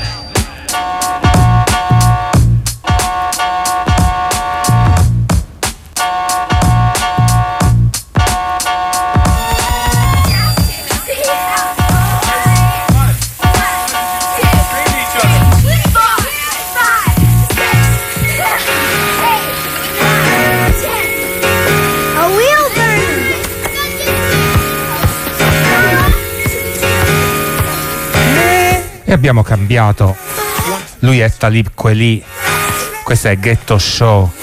E abbiamo cambiato. Lui è Talib Kweli. Questo è Ghetto Show.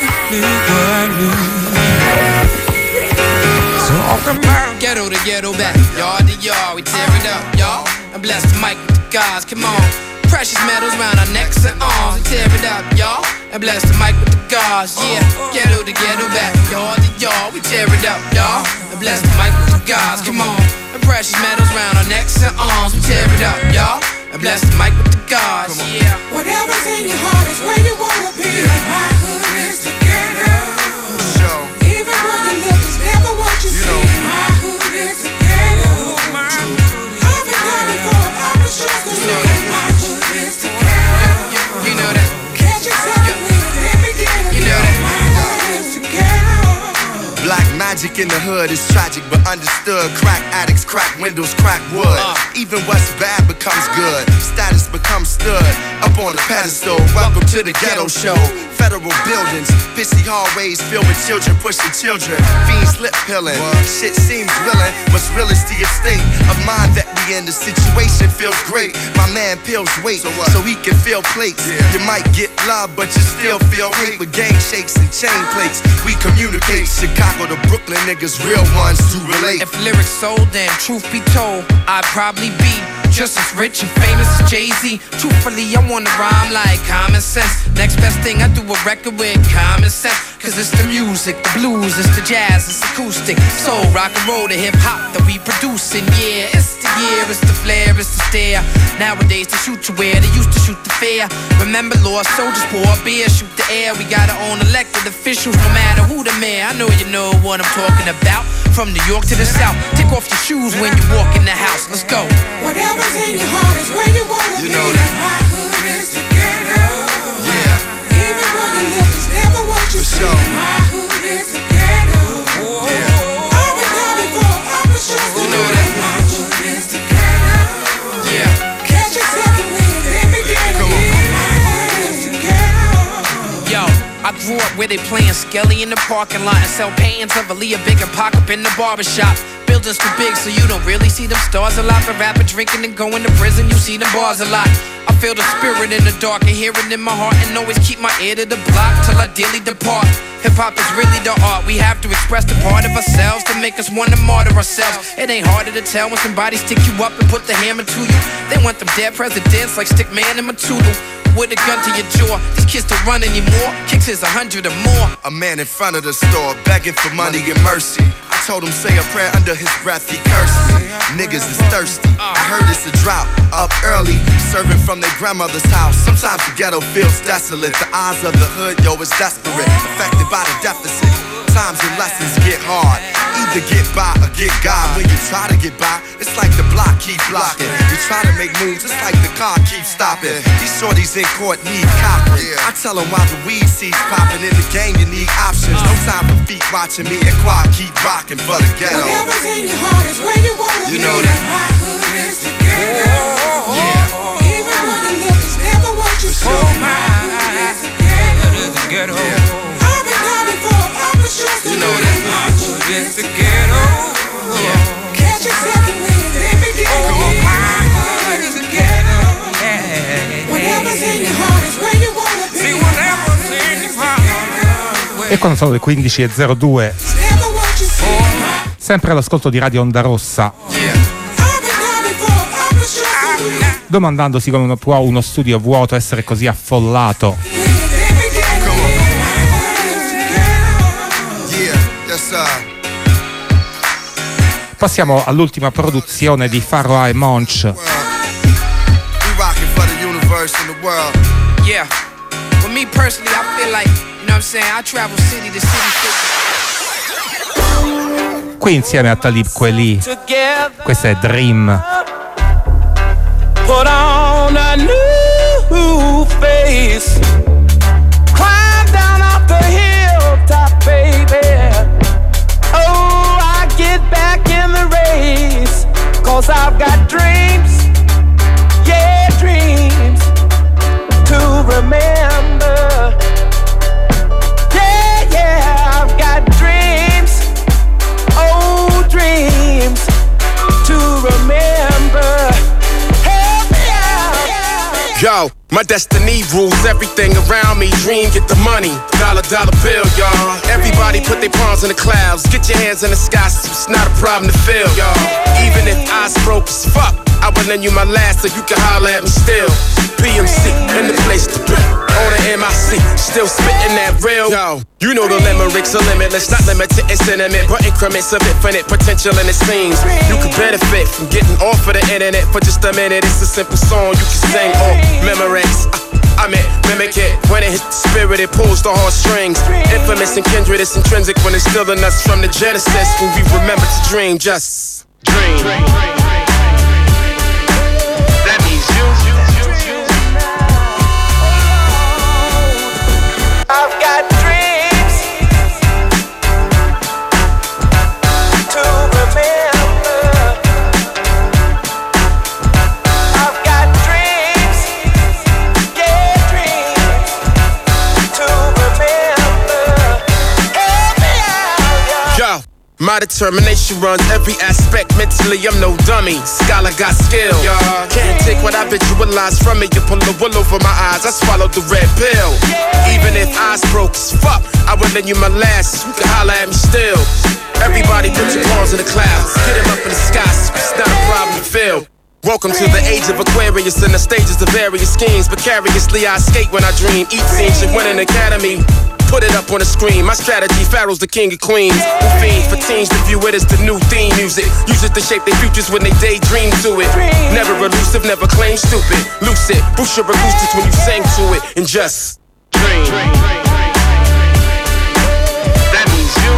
Ghetto to ghetto back, yard to yard, we tear it up, y'all. I bless the mic with the gods, come on. Precious metals round our necks and arms, we tear it up, y'all. I bless the mic with the gods, yeah. Ghetto to ghetto back, yard to yard, we tear it up, y'all. I bless the mic with the gods, come on. Precious metals round our necks and arms, we tear it up, y'all. I bless the mic with the gods, yeah. Whatever's in your heart is where you wanna be. My hood is the ghetto. Even when you look, it's never what you see. My hood is the ghetto. I've been running for an office just to see. My hood is the ghetto. You know that. Catch yourself in the beginning. You know that. My hood is the ghetto. Black magic in the hood is tragic but understood. Crack addicts, crack windows, crack wood. Even what's bad becomes good. Status becomes stood up on a pedestal. Welcome to the ghetto show. Federal buildings, busy hallways filled with children pushing children. Fiends lip pilling. Shit seems willing. What's real is the instinct of mind that we in. The situation feels great. My man peels weight so he can fill plates. You might get love but you still feel hate with gang shakes and chain plates. We communicate. Chicago for the Brooklyn niggas, real ones to relate. If lyrics sold, then truth be told, I'd probably be just as rich and famous as Jay-Z. Truthfully, I wanna rhyme like common sense. Next best thing, I do a record with common sense. Cause it's the music, the blues, it's the jazz, it's acoustic, soul, rock and roll, the hip-hop that we producing. Yeah, it's the year, it's the flair, it's the stare. Nowadays they shoot you where they used to shoot the fair. Remember, lost soldiers pour a beer, shoot the air. We got our own elected officials, no matter who the mayor. I know you know what I'm talking about. From New York to the South, take off your shoes when you walk in the house. Let's go. Whatever's in your heart is where you wanna be. You know that. My hood is the ghetto. Yeah. Even when you look, it's never what you see. My hood is the ghetto. Yeah. I've been down before, I'm a sure. You know that. My hood is the ghetto. Yeah. Catch yourself and win, then begin again. My hood is the ghetto. Yo, I grew up where they playing Skelly in the parking lot and sell paintings of Aaliyah Big and Pac up in the barbershop. Buildings too big so you don't really see them stars a lot. But rapping, drinking and going to prison, you see them bars a lot. I feel the spirit in the dark and hear it in my heart, and always keep my ear to the block till I dearly depart. Hip-hop is really the art. We have to express the part of ourselves to make us want to martyr ourselves. It ain't harder to tell when somebody stick you up and put the hammer to you. They want them dead presidents like Stickman and Matulu. With a gun to your jaw, these kids don't run anymore. Kicks is 100 or more. A man in front of the store begging for money and mercy. I told him say a prayer under his breath, he cursed me. Niggas is thirsty, I heard it's a drought. Up early, serving from their grandmother's house. Sometimes the ghetto feels desolate. The eyes of the hood, yo, is desperate. Affected by the deficit. Times and lessons get hard. Either get by or get God. When you try to get by, it's like the block keep blocking. You try to make moves, it's like the car keeps stopping. These shorties in court need copping. I tell them while the weed seeds popping in the game, you need options. No time for feet watching me and Quad keep rocking for the ghetto. Whatever's in your heart is where you wanna be. You know that. My hood is the ghetto. Yeah. Even when you look, it's never what you see. My hood is the ghetto. I've been down before, I'm a sure. You know that. My hood is the ghetto. Yeah. Catch yourself and win, then begin again. My hood is the ghetto. Whatever's in your heart is where you wanna be. See, whatever's in your heart. E quando sono le 15.02, sempre all'ascolto di Radio Onda Rossa, domandandosi come può uno studio vuoto essere così affollato. Passiamo all'ultima produzione di Pharoah e Monch. Yeah, for me personally, I feel like, you know what I'm saying, I travel city to city. Qui insieme a Talib Kweli, questa è Dream. Put on a new face, climb down off the hilltop, baby. Oh, I get back in the race, 'cause I've got dreams, yeah, dreams to remember. Yeah, yeah, I've got dreams, oh, dreams to remember. Help me out. Yo, my destiny rules everything around me. Dream, get the money, dollar bill, y'all. Everybody put their palms in the clouds. Get your hands in the sky, so it's not a problem to feel, y'all. Even if eyes broke as fuck, I will lend you my last so you can holler at me still. PMC, in the place to be. On the MIC, still spitting that real. Yo, you know the limericks are limitless, not limited, it's intimate, but increments of infinite potential, and it seems you could benefit from getting off of the internet for just a minute. It's a simple song you can sing or Memorex. I meant mimic it. When it hits the spirit, it pulls the heartstrings. Infamous and kindred, it's intrinsic when it's still in us from the genesis. When we remember to dream, just dream. That means you. I've got dreams to remember. I've got dreams, yeah, dreams to remember. Help me out, Yo, My determination runs every aspect. Mentally, I'm no dummy. Scholar got skill. Can't take what I visualize from me. You pull the wool over my eyes. I swallowed the red pill. Even if eyes broke as fuck, I would lend you my last. You can holler at me still. Everybody put your palms in the clouds. Get them up in the sky. It's not a problem to feel. Welcome to the age of Aquarius and the stages of various schemes. Precariously I escape when I dream. Eat scenes should win an academy. Put it up on the screen. My strategy, Pharaoh's the king of queens. Who fiends for teens to view it as the new theme music. Use it to shape their futures when they daydream to it. Never elusive, never claim stupid. Lucid, boost your acoustics when you sing to it. And just dream. That means you.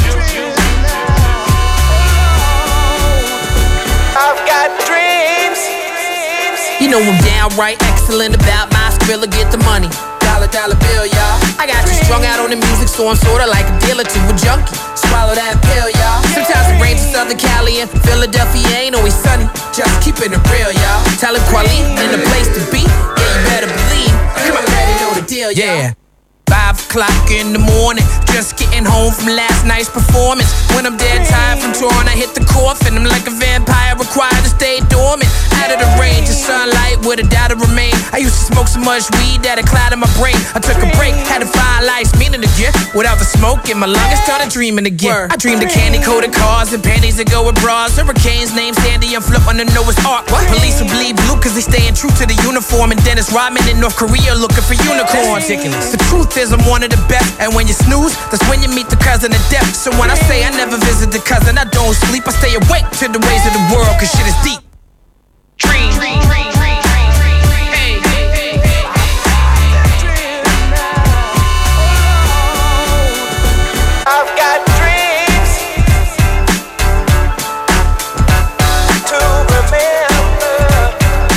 I've got dreams. You know I'm downright excellent about my skrilla, get the money. Dollar bill, y'all. I got you strung out on the music, so I'm sorta like a dealer to a junkie. Swallow that pill, y'all. Sometimes it rains in Southern Cali and Philadelphia ain't always sunny. Just keeping it real, y'all. Talib Kweli in the place to be. Yeah, you better believe. Come on, ready, know the deal, y'all. 5 o'clock in the morning, just getting home from last night's performance. When I'm dead tired from touring, I hit the coffin. I'm like a vampire, required to stay dormant. Out of the range of sunlight, with a doubt to remain. I used to smoke so much weed that it clouded my brain. I took a break, had to find life's meaning again. Without the smoke in my lungs, started dreaming again. I dreamed of candy-coated cars and panties that go with bras. Hurricanes named Sandy and Flip on the Noah's Ark. Police will bleed blue cause they staying true to the uniform. And Dennis Rodman in North Korea looking for unicorns. The truth is I'm one of the best. And when you snooze, that's when you meet the cousin of death. So when I say I never visit the cousin, I don't sleep. I stay awake to the ways of the world cause shit is deep. Dream. I've got dreams to remember.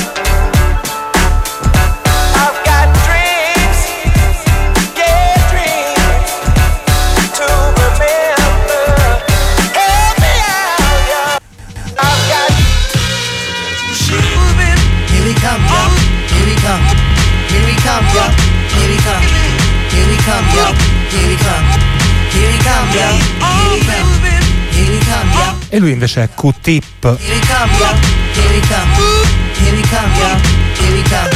I've got dreams, yeah, dreams to remember. Help me out, yeah. I've got. Here we come, yo. Here we come. Here we come, yo. Here we come. Here we come, yo. Here we come. Here we come, yo. Here we come. Here we come, yo. E lui invece è Q-Tip. Here we come, yo. Here we come. Here we come, yo. Here we come.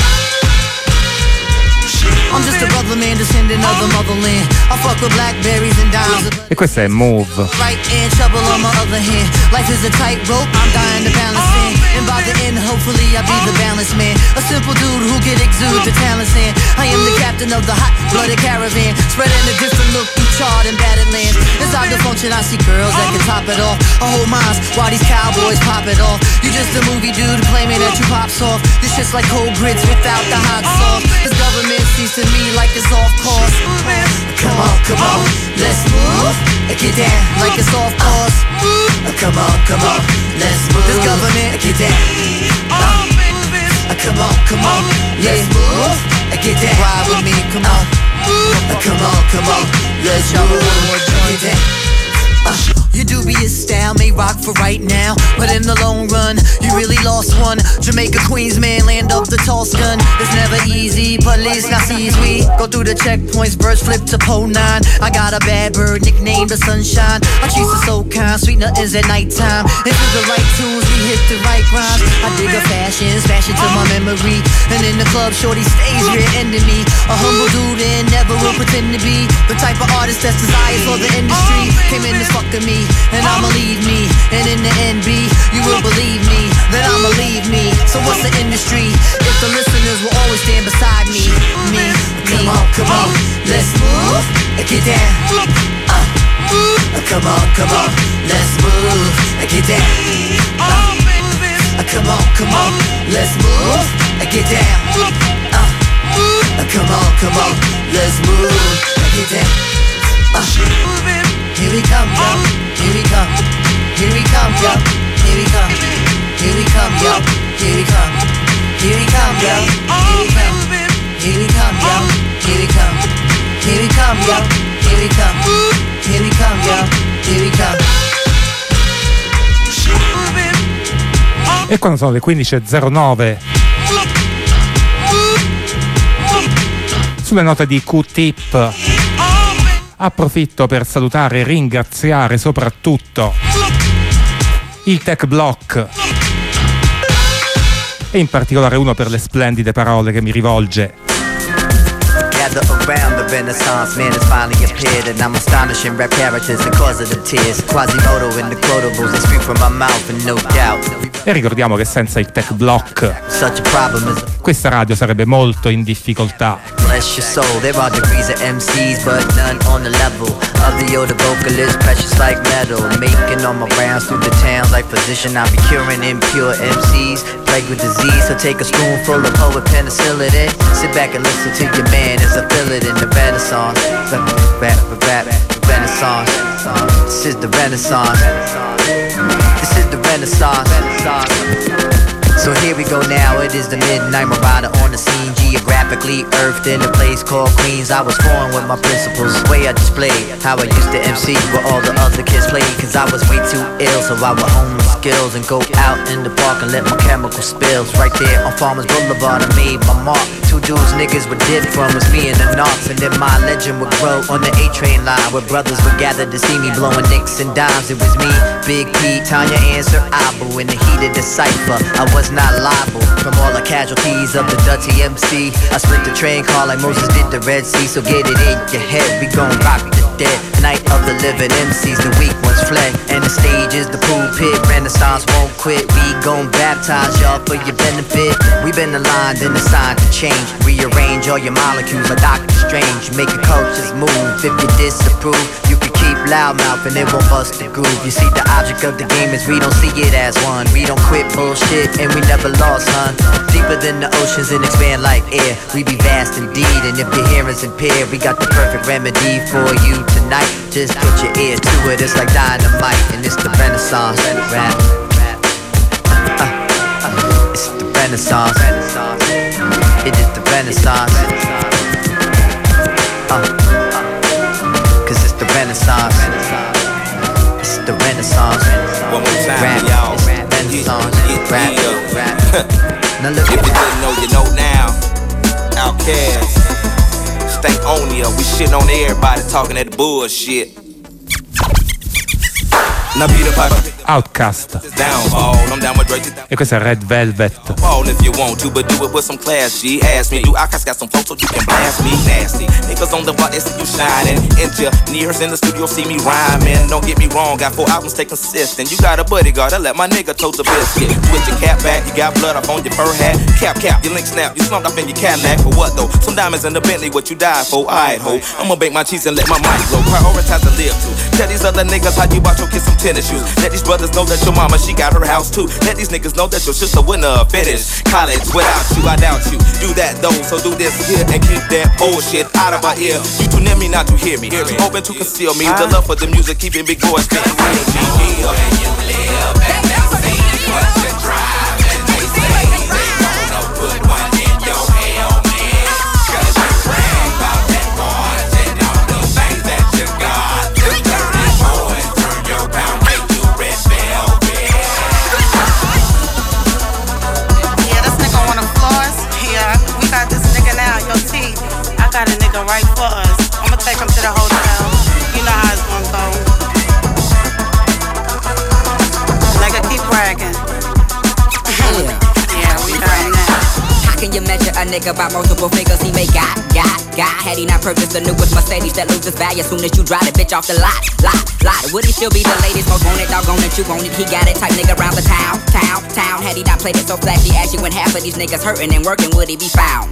I'm just a brother man descendant of the motherland. I fuck with blackberries and dimes. E questa è Move. Right and trouble on my other hand. Life is a tightrope, I'm dying to balance in. And by the end, hopefully I'll be the balance man. A simple dude who can exude the talents in. I am the captain of the hot-blooded caravan, spreading a different look through charred and battered lands. Inside the function, I see girls that can top it off. I hold minds while these cowboys pop it off. You just a movie dude claiming that you pop soft. This shit's like cold grits without the hot sauce. This government seems to me like it's off course. Come on, let's move. Get down like it's off course. Come on, let's move. This government, get down. Come on, let's move. Get down. Ride with me, come on. Come on, let's move. Get down. Your dubious style may rock for right now, but in the long run, you really lost one. Jamaica, Queens, man, land of the tall gun. It's never easy, police now sees we go through the checkpoints, birds flip to pole 9. I got a bad bird, nicknamed the sunshine. I treat her so kind, sweet nothings at nighttime. Into the right tunes, we hit the right rhymes. I dig a fashion, smash it to my memory. And in the club, shorty stays rear ending me. A humble dude and never will pretend to be the type of artist that's desired for the industry. Came in to fuck with me, and I'ma leave me. And in the end, B, you will believe me that I'ma leave me. So what's the industry if the listeners will always stand beside me? Come on, let's move. Get down. Come on, let's move. Get down. Come on, let's move. Get down. Come on, let's move. Get down. Here we come, yo. Here we come. Here we come, yo. Here we come. Here we come, yo. Here we come. Here we come, yo. Here we come. Here we come, yo. Here we come. Here we come, yo. Here we come. Here we come, yo. Here we come. E quando sono le 15.09 sulle note di Q-Tip Approfitto per salutare e ringraziare soprattutto il Tech Block e in particolare uno per le splendide parole che mi rivolge. Gather around the Renaissance man has finally appeared, and I'm astonishing rap characters and cause of the tears. Quasimodo and the quotables that scream from my mouth, and no doubt. E ricordiamo che senza il Tech Block Such a problem is questa radio sarebbe molto in difficoltà. bless your soul. There are degrees of MCs, but none on the level of the older vocalist, precious like metal. Making all my rounds through the towns like physician. I'll be curing impure MCs, plagued with disease. So take a spoonful of poet penicillin in. Sit back and listen to your man as I feel it in the Renaissance. Renaissance. This is the Renaissance. This is the Renaissance. So here we go now, it is the midnight marauder on the scene, geographically earthed in a place called Queens. I was foreign with my principles, the way I displayed how I used to MC where all the other kids played. Cause I was way too ill, so I would hone my skills and go out in the park and let my chemical spills. Right there on Farmers Boulevard I made my mark. Two dudes niggas would dip from was me and the Knox. And then my legend would grow on the A-train line, where brothers would gather to see me blowing nicks and dimes. It was me, Big P, Tanya, and Sir Abu in the heat of the cypher. I was not liable from all the casualties of the dirty MC. I split the train car like Moses did the Red Sea. So get it in your head, we gon' rock the dead. Night of the living MCs, the weak ones fled. And the stage is the pulpit, Renaissance won't quit. We gon' baptize y'all for your benefit. We been aligned and assigned to change. Rearrange all your molecules like Doctor Strange. Make your cultures move. If you disapprove, you can keep loudmouth and it won't bust the groove. You see, the object of the game is we don't see it as one. We don't quit bullshit and we never lost, son. Deeper than the oceans and expand like air. We be vast indeed, and if your hearing's impaired, we got the perfect remedy for you tonight. Just put your ear to it, it's like dynamite, and it's the Renaissance rap. It's the Renaissance. It is the Renaissance. Cause it's the Renaissance. It's the Renaissance. One more time, rap. y'all. It's the Renaissance rap. Now look if you didn't know, you know now. Outkast. Stay on ya. We shitting on everybody talking that bullshit. Now beat the pipe. Outkast. Downfall. I'm down with Drake. E questo è Red Velvet. Fall if you want to, but do it with some class. G. Ask me, do Outkast got some folks so you can blast me nasty? Niggas on the block, they see you shining. Engineers in the studio see me rhyming. Don't get me wrong, got 4 albums, stay consistent. You got a bodyguard, I let my nigga toast the biscuit. Switch your cap back, you got blood up on your fur hat. Cap, your link snap, you slumped up in your Cadillac. For what though? Some diamonds in the Bentley, what you died for? Alright ho, I'ma bake my cheese and let my mic blow. Prioritize to live to. Tell these other niggas how you bought your kids some tennis shoes. Let these brothers know that your mama, she got her house too. Let these niggas know that your sister wouldn't finish college without you. I doubt you. Do that though, so do this here and keep that bullshit out of my ear. You too near me not to hear me. Too open to conceal me. The love for the music, keeping big boys spitting real G. Where you live and they see what you drive, and they say they wanna put one in your helmet. Cause you brag about that boys and all the things that you got. The dirty boys turn your pound cake to red velvet. Yeah, this nigga wanna floors. Yeah, we got this nigga now, your T. I got a nigga right for us. I'ma take him to the hotel. You know how it's gonna go. Nigga, keep bragging. Yeah, we got him now. How can you measure a nigga by multiple figures he may got? Had he not purchased the newest Mercedes that loses value as soon as you drive the bitch off the lot? Would he still be the latest most wanted? Doggone it, you want it. He got it, type nigga around the town. Had he not played it so flashy as you and half of these niggas hurting and working, would he be found?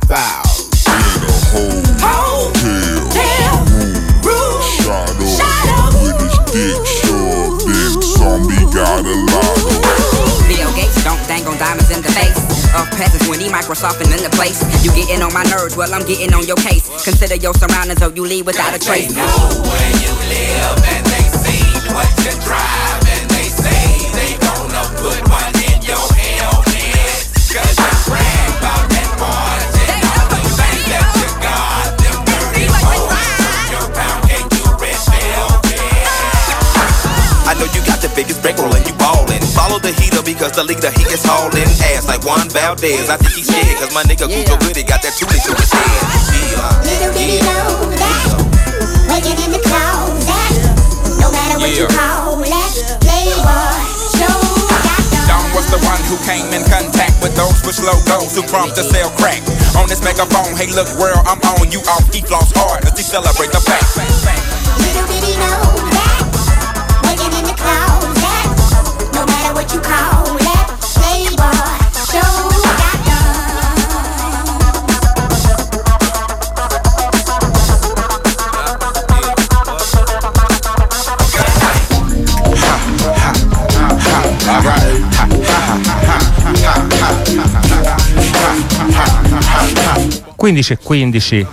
Hotel room, shadow with his dick shoved in. Zombie got a lot of Bill Gates don't dang on diamonds in the face of peasants when he Microsoft and in the place. You getting on my nerves, well I'm getting on your case. Consider your surroundings or you leave without a trace. They know where you live and they see what you drive, and they say they gonna put one in your helmet. Cause you brag about that boys and all the things that you got. Them dirty boys turn your pound cake to red velvet. I know you got the biggest bankroll and you ballin'. Follow the heater because the leader he is hauling ass like Juan Valdez. I think he's scared cause my nigga Gujo Goody got that toolie to his head. Little did he know that Waking in the closet, no matter what you call it. Playboy, show Don was the one who came in contact with those push logos who prompt to sell crack. On this megaphone, hey look world, I'm on you off. He floss hard as he celebrate the fact. Little did he know that, waking in the closet, no matter what you call it. Playboy, show Quindici e 15.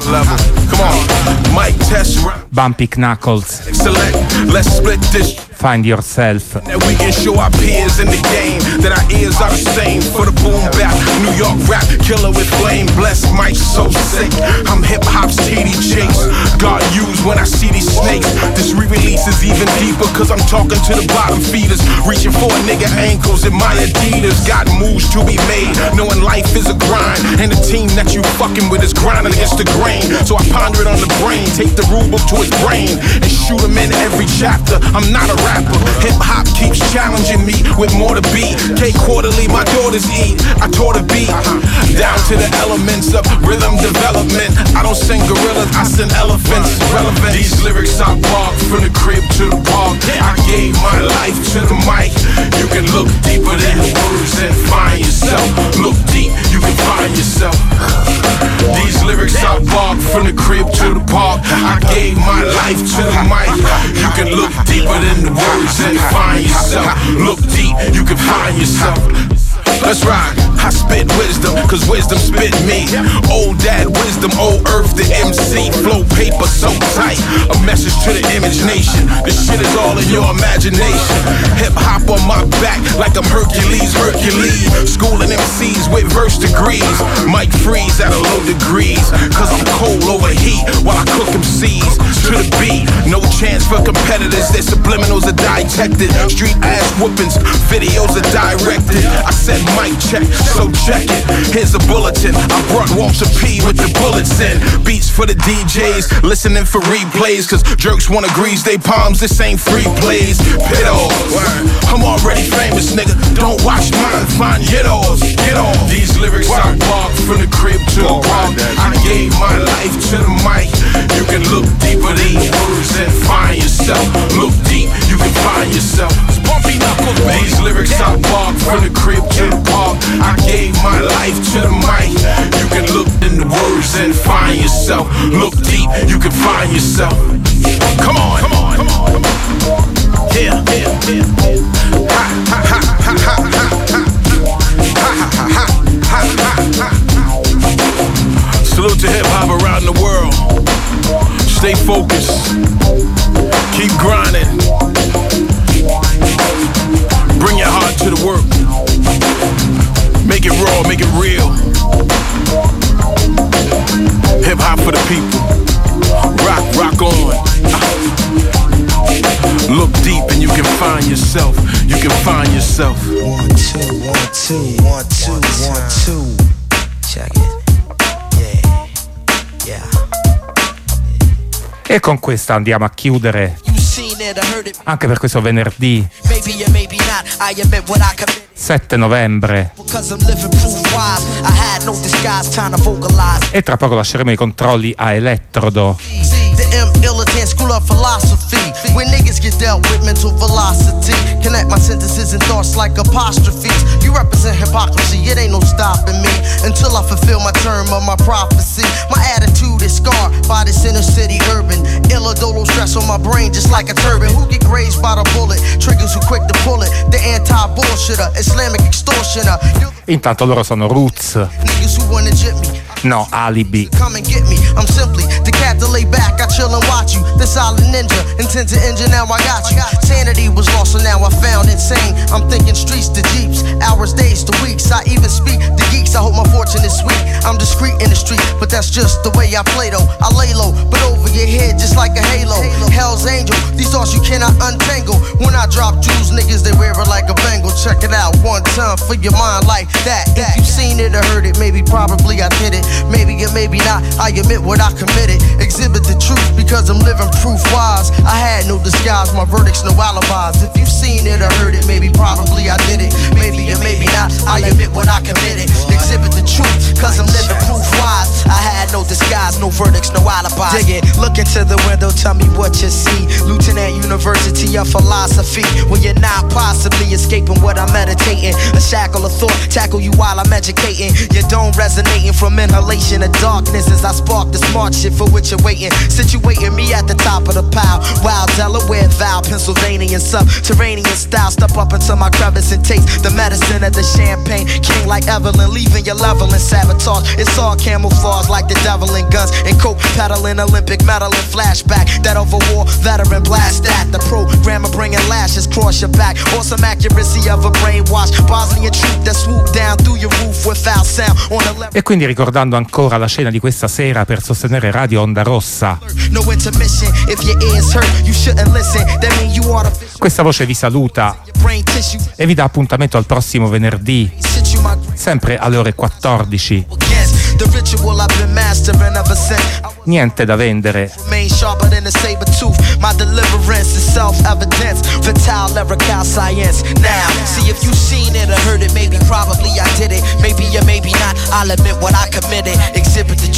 Bumpy Knuckles. Let's split this. Find Yourself. That we can show our peers in the game that our ears are the same for the boom bap. New York rap killer with flame. Blessed Mike so sick. I'm hip hop's TD Chase. God used when I see these snakes. This re-release is even deeper cause I'm talking to the bottom feeders. Reaching for a nigga ankles in my Adidas. Got moves to be made. Knowing life is a grind. And the team that you fucking with is grinding against the grain. So I ponder it on the brain. Take the rule book to his brain and shoot him in every chapter. I'm not a rapper. Hip hop keeps challenging me with more to be. K Quarterly, my daughters eat. I taught a beat down to the elements of rhythm development. I don't sing gorillas, I sing elephants. Relevant. These lyrics I bark from the crib to the park. I gave my life to the mic. You can look deeper than words and find yourself. Look deep, you can find yourself. These lyrics I bark from the crib to the park. I gave my life to the mic. You can look deeper than the words and find yourself. Look deep, you can find yourself. Let's ride. I spit wisdom, cause wisdom spit me. Old dad wisdom, old earth the MC. Flow paper so tight, a message to the image nation. This shit is all in your imagination. Hip hop on my back like I'm Hercules. Schooling MCs with verse degrees. Mike Freeze at a low degrees. Cause I'm cold over heat while I cook MCs to the beat. No chance for competitors, their subliminals are detected. Street ass whoopings, videos are directed. I said mic check, so check it. Here's a bulletin. I brought Walter P with the bullets in. Beats for the DJs, listening for replays. Cause jerks wanna grease they palms, this ain't free plays. Piddles, I'm already famous, nigga. Don't watch mine, find yiddles. Get off. These lyrics I bark from the crib to the park. I gave my life to the mic. You can look deeper these words and find yourself. Look deep, you can find yourself. It's Bumpy Knuckles, baby. These lyrics I bark from the crib to the park. I gave my life to the mic. You can look in the words and find yourself. Look deep, you can find yourself. Come on, come on, come on, come on. Yeah, yeah, yeah. Ha, ha, ha, ha, ha, ha, ha. Ha, ha, ha, ha, ha, ha. Salute to hip hop around the world. Stay focused. Keep grinding. Bring your heart to the work. Make it raw, make it real. Hip hop for the people. Rock, rock on. Look deep and you can find yourself. You can find yourself. 1, 2, 1, 2, 1, 2, 1, 2. Check it. Yeah. E con questa andiamo a chiudere anche per questo venerdì 7 novembre. E tra poco lasceremo i controlli a Elettrodo. School of philosophy. When niggas get dealt with mental velocity, connect my sentences and thoughts like apostrophes. You represent hypocrisy, it ain't no stopping me until I fulfill my term of my prophecy. My attitude is scarred by this inner city urban. Illidolo stress on my brain just like a turban. Who get grazed by the bullet? Triggers who quick to pull it. The anti-bullshitter, Islamic extortioner. Intanto loro sono Roots. Niggas who wanna jip me. No, Alibi. Come and get me. I'm simply the cat to lay back. I chill and watch you. The silent ninja, intend to injure. Now I got you. Sanity was lost, so now I found insane. I'm thinking streets to jeeps, hours, days to weeks. I even speak to geeks. I hope my fortune is sweet. I'm discreet in the street, but that's just the way I play though. I lay low, but over your head just like a halo. Hell's angel, these thoughts you cannot untangle. When I drop jewels, niggas they wear it like a bangle. Check it out one time for your mind like that. If you seen it or heard it, maybe probably I did it. Maybe or maybe not, I admit what I committed. Exhibit the truth because I'm living proof wise. I had no disguise, my verdict's no alibis. If you've seen it or heard it, maybe probably I did it. Maybe or maybe not, I admit what I committed. Exhibit the truth cause I'm living proof wise. I had no disguise, no verdicts, no alibis. Dig it, look into the window, tell me what you see. Lieutenant University of Philosophy. When you're not possibly escaping what I'm meditating. A shackle of thought, tackle you while I'm educating. You don't resonating from inhalation of darkness as I spark the smart shit for which you're waiting. Situating me at the top of the pile. Wild Delaware, Val, Pennsylvania, subterranean style. Step up into my crevice and taste the medicine of the champagne. King like Evelyn, leaving your level in sabotage. It's all camouflage like the devil in guns. And coke peddling, Olympic medal and flashback. That overwar veteran blast that. The programmer bringing lashes cross your back. Awesome accuracy of a brainwash. Bosnian truth that swoop down through your roof without sound. On a level. E quindi ricordando ancora la scena di questa sera per sostenere Radio Onda Rossa. No intermission. If your ears hurt, you shouldn't listen. That mean you are the Questa voce vi saluta e vi dà appuntamento al prossimo venerdì, sempre alle ore 14. Niente da vendere. Remain sharper than a saber tooth. My deliverance is self-evidence. Vital lyrical science. Now, see if you seen it or heard it. Maybe, probably I did it. Maybe or maybe not. I'll admit what I committed. Exhibit the